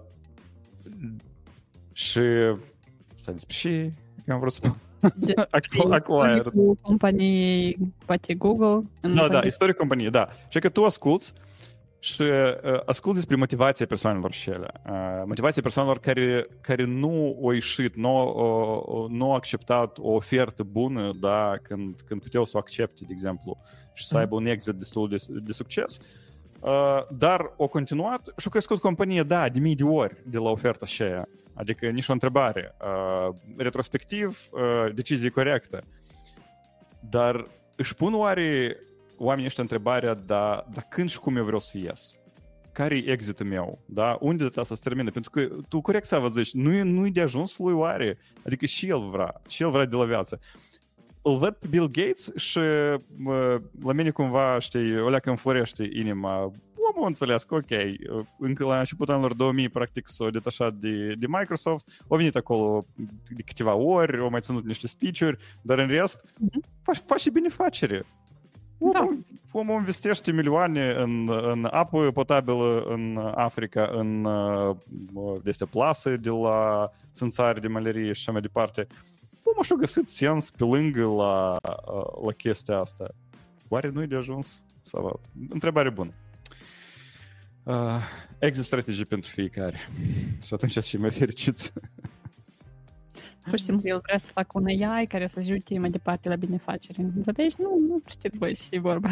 și stai despre și am vrut să spun Acquired. Cu companii, poate Google. Da, da, istoria companiei, da. Și că tu asculți și uh, ascult despre motivația persoanelor și ele. Uh, motivația persoanelor care, care nu au ieșit, nu, uh, nu au acceptat o ofertă bună, da, când, când puteau să o accepte, de exemplu, și să aibă un exit destul de, de succes, uh, dar au continuat și au crescut compania, da, de mii de ori de la oferta aceea. Adică nici o întrebare. Uh, retrospectiv, uh, decizie corectă. Dar își pun oare oamenii ăștia întrebarea, da, da când și cum eu vreau să ies? Care e exitul meu? Da? Unde de asta se termină? Pentru că tu corect să vă zici, nu, nu-i de ajuns lui oare. Adică și el vrea, și el vrea de la viață. Îl văd pe Bill Gates și uh, la mine cumva, știi, o leacă înflorește inima. Omul înțeles că, ok, încă la începutul anilor două mii, practic, s-a detașat de, de Microsoft, a venit acolo de câteva ori, au mai ținut niște speech-uri, dar în rest, mm-hmm. faci, faci binefacere. Omul, da. Omul investește milioane în, în apă potabilă în Africa, în este plase de la țânțari de malerie și așa mai departe. Omul și-a găsit sens pe lângă la, la chestia asta. Oare nu-i de ajuns? Sau... Întrebare bună. Uh, exit strategy pentru fiecare. Și atunci și mai fericiți. Pur și simplu el vrea să facă un A I care să ajute mai departe la binefacere. Dar aici nu, nu știți voi și e vorba.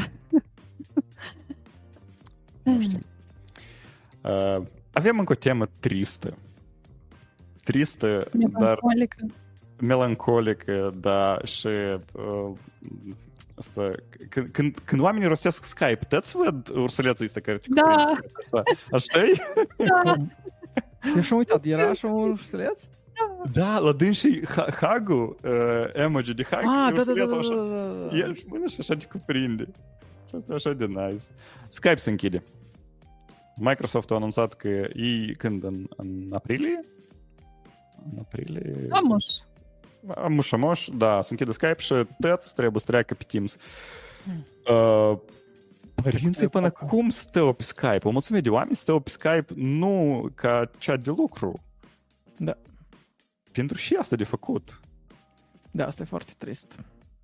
Nu știu. Uh, avem încă o temă tristă. Tristă, melancolică. dar... Melancolică, da, și... Uh, asta, când, când, când oamenii rostesc Skype, te-ți văd ursulețul ăsta care te Da! Așa-i? Da! Eu și-am uitat, era așa un ursuleț? Da, la dânsii Hag-ul, uh, emoji de Hag, ah, da, da, da, așa, da, da, da. el și mână și așa te cuprinde. Și asta e așa de nice. Skype se închide. Microsoft a anunțat că ei, când, în, în aprilie? În aprilie... Amuș. Amuș, amuș, da, se închide Skype și tăți trebuie să treacă pe Teams. Uh, Părinții până acum stau pe Skype. O mulțime de oameni stau pe Skype nu ca cea de lucru. Da. Pentru și asta de făcut. Da, asta e foarte trist.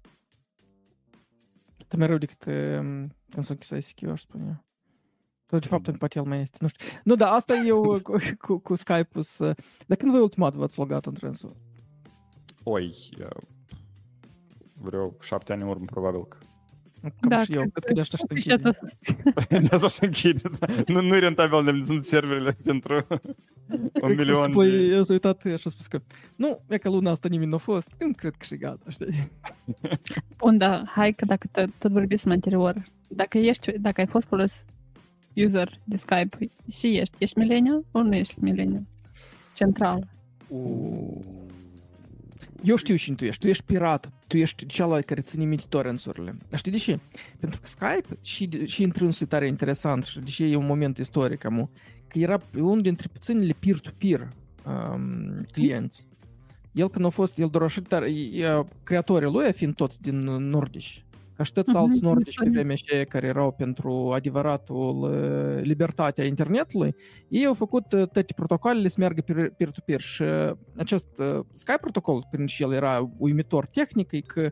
Asta mereu decât când s-a închis I C Q, aș spune. Tot de fapt, poate el mai este, nu știu. Nu, da, asta e eu cu, cu, cu Skype-ul să... Dar când voi ultimat v-ați logat în trânsul? Oi, vreo șapte ani în urmă, probabil că. Cam Da, și eu, cred cred că de asta că se și închide. asta- De asta se închide. Nu, nu e rentabil de sunt serverele pentru un Cred că milion simplu, de... eu s-a uitat și a spus că nu, e că luna asta nimeni nu a fost, încă cred că și gata, știi? Bun, da, hai că dacă tot, tot vorbisem anterior, dacă ești, dacă ai fost folos user de Skype și ești, ești millennial ori nu ești millennial? Central. Eu știu și tu ești, tu ești pirat, tu ești celălalt care ține minte torrențurile. Dar știi de ce? Pentru că Skype și, și întrânsul e tare interesant și de ce e un moment istoric, amu, că era unul dintre puținile peer-to-peer um, clienți. El când a fost, el doar așa tare, e, creatorii lui fiind toți din nordici. Ca și toți alți nordici pe vremea aceea care erau pentru adevăratul libertatea internetului, ei au făcut toate protocoalele să meargă peer-to-peer și acest Skype protocol, prin și el era uimitor tehnic, e că,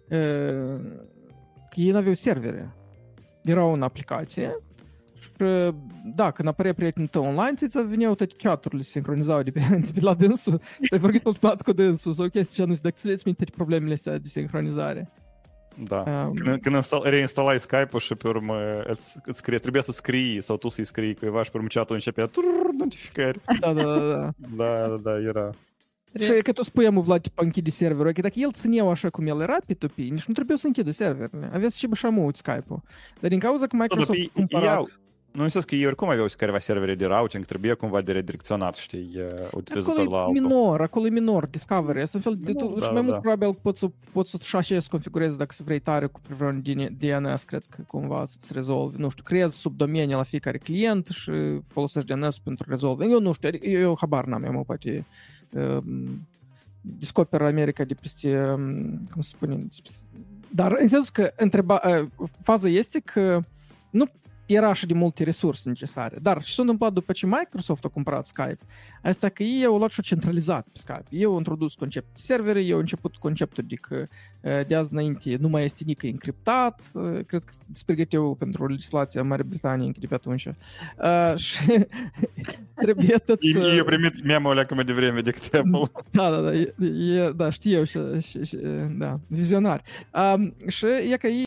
că ei n-aveau servere. Era o aplicație și da, când apărea prietenul tău online, ți-ți veneau toate chat-urile, se sincronizau de pe, de pe la dânsul, te-ai vorbit ultimat cu dânsul sau chestii genul, dacă ți-ți minte toate problemele astea de sincronizare. Da. Um, când când install, reinstalai Skype-ul și pe urmă îți, îți scrie, trebuia să scrii sau tu să-i scrii cuiva și pe urmă chat-ul începea trrr, notificări. Da, da, da, da. Da, da, da, era. Și că tu spui, mu Vlad, tipa, închide serverul, că dacă el țineau așa cum el era P two P, nici nu trebuia să închidă serverele. Aveți și bășa mult Skype-ul. Dar din cauza că Microsoft a cumpărat... Nu înțeles că ei oricum aveau careva servere de routing, trebuie cumva de redirecționat, știi, utilizator acolo la e altul. minor, acolo e minor, Discovery. Este un fel de... Tu, Da, și mai da. mult probabil poți să, poți să și așa să configurezi dacă să vrei tare cu vreun D N S, cred că cumva să-ți rezolvi. Nu știu, creezi subdomenii la fiecare client și folosești D N S pentru rezolvi. Eu nu știu, eu, eu habar n-am, eu mă poate... Um, descoperă America de peste... Um, cum se spune? Dar în sensul că întreba, uh, faza este că nu era așa de multe resurse necesare. Dar ce s-a întâmplat după ce Microsoft a cumpărat Skype? Asta că ei au luat și-o centralizat pe Skype. Ei au introdus conceptul de servere, ei au început conceptul de că de azi înainte nu mai este nică încriptat. Cred că se pregăteau pentru legislația Marii Britanii încă de pe atunci. Uh, și trebuie tot să... Ei au primit meme-ul alea cum de vreme decât Apple. Da, da, da, e, e, da, știu eu și, și, și da, vizionari. Um, și e că ei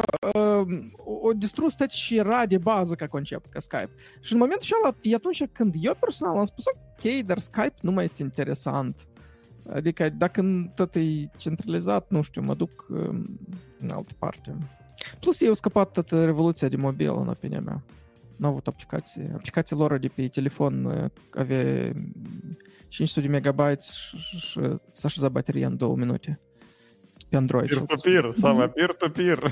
um, au distrus tot ce era de bază ca concept, ca Skype. Și în momentul ăla, e atunci când eu personal am spus, ok, dar Skype nu mai este interesant. Adică dacă tot e centralizat, nu știu, mă duc um, în altă parte. Plus ei au scăpat toată revoluția de mobil, în opinia mea. N-au avut aplicații. Aplicația lor de pe telefon avea cinci sute de megabyte și, și s-a așezat bateria în două minute. Pe Android. Peer-to-peer, sama peer-to-peer.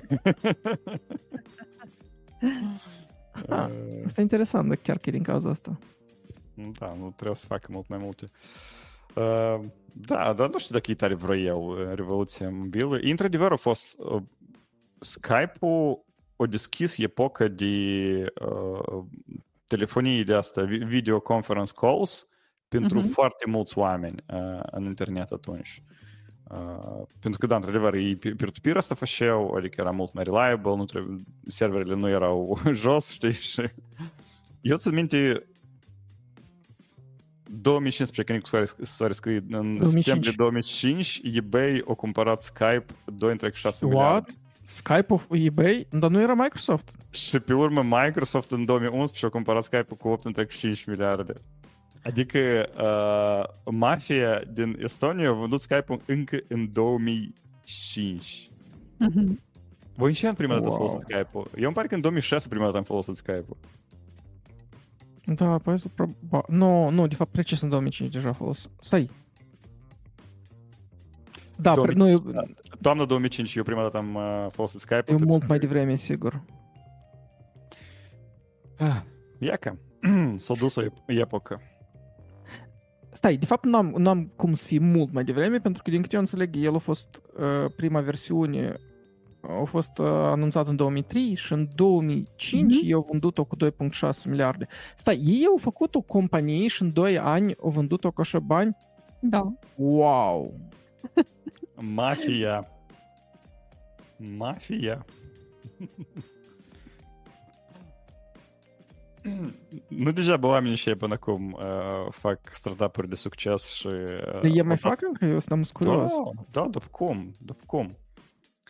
Ah, asta e interesant, dar chiar că e din cauza asta. Da, nu trebuie să facă mult mai multe. Uh, da, dar nu știu dacă ei tare vroiau revoluția mobilă. Într-adevăr a fost uh, Skype-ul a deschis epoca de uh, telefonie de asta, video conference calls pentru uh-huh. foarte mulți oameni uh, în internet atunci. Uh, pentru că, da, într-adevăr, ei peer-to-peer asta făceau, adică era mult mai reliable, nu trebuie, serverele nu erau jos, știi? Și eu țin minte două mii cincisprezece, când s-a rescris în septembrie două mii cinci, eBay a cumpărat Skype doi virgulă șase miliarde. Skype of eBay? Dar nu era Microsoft. Și pe urmă Microsoft în două mii unsprezece a cumpărat Skype-ul cu opt virgulă cinci miliarde. Adică uh, mafia din Estonia a vândut Skype-ul încă în două mii cinci. Mm-hmm. Voi în ce an prima dată Wow. ați folosit Skype-ul? Eu îmi pare că în două mii șase prima dată am folosit Skype-ul. Da, păi să proba... Nu, nu, de fapt, precis în două mii cinci deja a folosit. Stai. Da, pre... nu, eu, Toamna două mii cinci, eu prima dată am uh, folosit Skype-ul. eu mult mai devreme, sigur. Ia că s-a dus o epocă. Stai, de fapt n-am, n-am cum să fie mult mai devreme, pentru că din câte eu înțeleg, el a fost uh, prima versiune, a fost uh, anunțat în două mii trei și în două mii cinci mm-hmm. eu vândut-o cu doi virgulă șase miliarde. Stai, ei au făcut o companie și în doi ani au vândut-o cu așa bani? Da. Wow! Mafia. Mafia. Nu degeaba oamenii și până acum uh, fac startup-uri de succes și... Uh, Dar ei mai fac încă? Eu sunt curios. Da, da, după cum, după cum.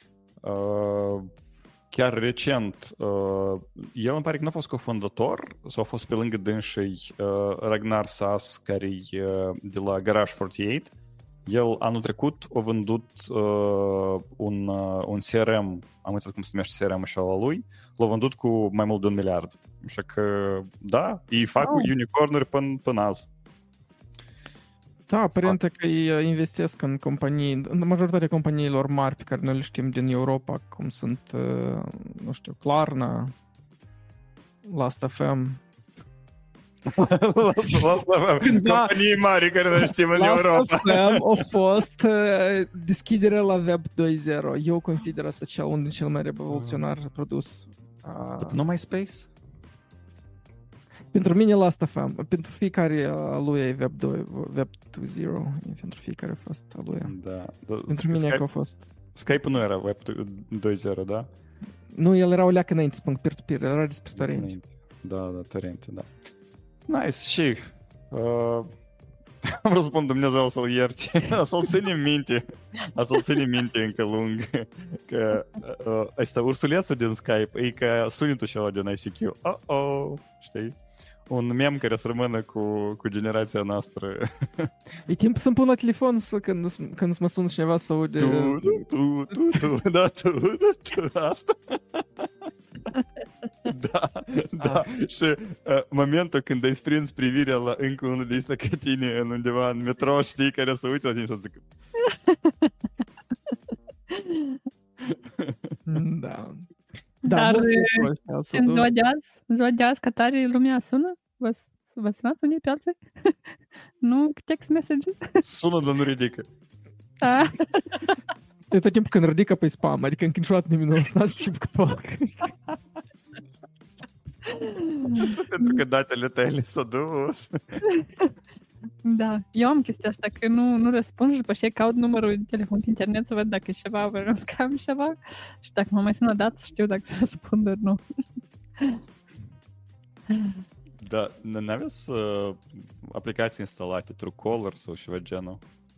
uh, chiar recent, uh, el îmi pare că nu a fost cofondator sau a fost pe lângă dânsii uh, Ragnar Sass, care e uh, de la Garage patruzeci și opt. El anul trecut a vândut uh, un, uh, un C R M, am uitat cum se numește C R M și ala lui, l-a vândut cu mai mult de un miliard. Așa că, da, ei fac oh. unicornuri până, până azi. Da, aparent că ei investesc în companii, în majoritatea companiilor mari pe care noi le știm din Europa, cum sunt, nu știu, Klarna, Last F M. Companii mari care noi știm în Europa. Last F M a fost deschiderea la Web doi punct zero. Eu consider asta cel unul din cel mai revoluționar produs. Nu MySpace? Pentru mine Last F M, pentru fiecare a lui e Web doi, Web doi punct zero, pentru fiecare a fost a lui. Da, da. Pentru mine Skype, a fost. Skype nu era Web doi punct zero, da? Nu, el era o leacă înainte, spun peer-to-peer, era despre torrente. Da, da, torrente, da. Nice, și uh, vreau să spun Dumnezeu să-l ierte, să-l ținem minte, să-l ținem minte încă lung, că uh, ăsta ursulețul din Skype e ca sunetul și ăla din I C Q. Oh-oh, știi? Un mem care să rămână cu, cu generația noastră. E timp să-mi pun la telefon să, când, când mă sună cineva să aude... Tu, tu, tu, tu, da, tu, tu, asta. Da, da. Și uh, momentul când ai sprins privirea la încă unul de ăsta ca tine în undeva în metro, știi, care se uită la tine și zic... Da. Da, dar în ziua de azi, în ziua de azi, că tare lumea sună? Vă, vă sunați unii pe alții? Nu text messages? Sună, dar nu ridică. Ah. E tot timpul când ridică pe spam, adică încă niciodată nimeni nu a sunat și că toc. Pentru că datele tale s-au dus. Da, eu am chestia asta, că nu, nu răspund și după ce caut numărul de telefon pe internet să văd dacă e ceva, vreau să cam ceva și dacă mă mai sună dat, știu dacă să răspund ori nu. Da, n-aveți uh, aplicații instalate, Truecaller sau ceva genul?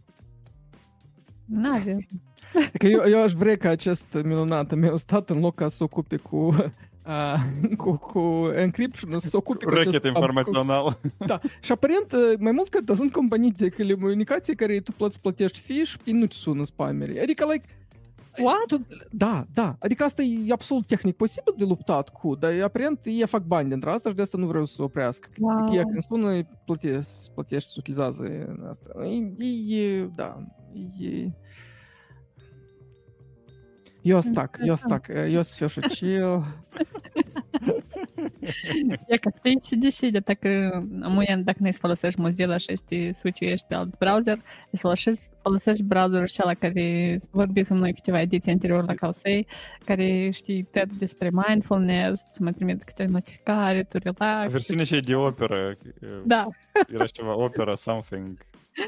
N-avem. Că eu, eu aș vrea ca acest minunat meu stat în loc ca să se ocupe cu... Uh, cu, cu encryption, să se ocupe cu acest... informațional. Da. Și aparent, mai mult că sunt companii de comunicație care tu plăți, plătești fee și nu-ți sună spamerii. Adică, like... What? Tu, da, da. Adică asta e absolut tehnic posibil de luptat cu, dar aparent ei fac bani dintre asta și de asta nu vreau să se oprească. Wow. Adică când sună, plătești, plătești și utilizează asta. E, e da, e... Eu stac, eu stac, eu să fiu și chill. E că tu și decide, dacă, în moment, dacă nu-i folosești Mozilla și te switch-uiești pe alt browser, îți folosești, folosești browserul și ăla care vorbim noi câteva ediții anterior la Causei, care știi tot despre mindfulness, să mă trimit câte notificare, tu relax. Versiunea și de Opera. Da. Era ceva Opera something.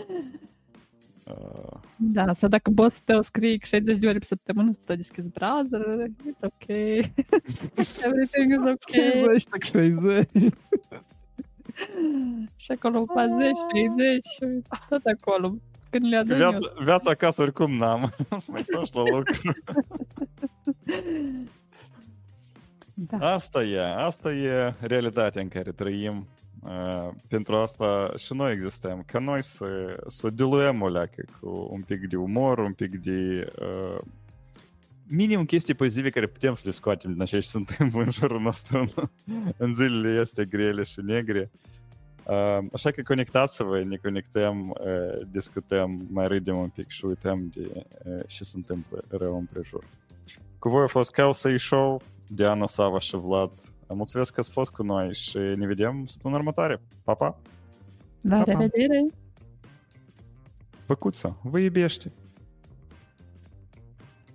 Uh... Da, sau dacă bossul tău scrie șaizeci de ore pe săptămână, tu deschizi browser, it's ok. Everything is ok. șaizeci, tak șaizeci. Și acolo patruzeci, șaizeci, tot acolo. Când le adun viața, viața acasă oricum n-am. O să mai stau și la lucru. Da. Asta e, asta e realitatea în care trăim. Uh, pentru asta și noi existăm, ca noi să, să diluăm o leacă cu un pic de umor, un pic de uh, minim chestii pozitive care putem să le scoatem din așa ce se întâmplă în jurul nostru în, în zilele astea grele și negre. Uh, așa că conectați-vă, ne conectăm, uh, discutăm, mai râdem un pic și uităm de uh, ce se întâmplă rău împrejur. Cu voi a fost Causei Show, Diana, Sava și Vlad. Mulțumesc că ați fost cu noi și ne vedem săptămâna următoare. Pa, pa! La revedere! Pa, pa. Revedere! Păcuță, vă iubește!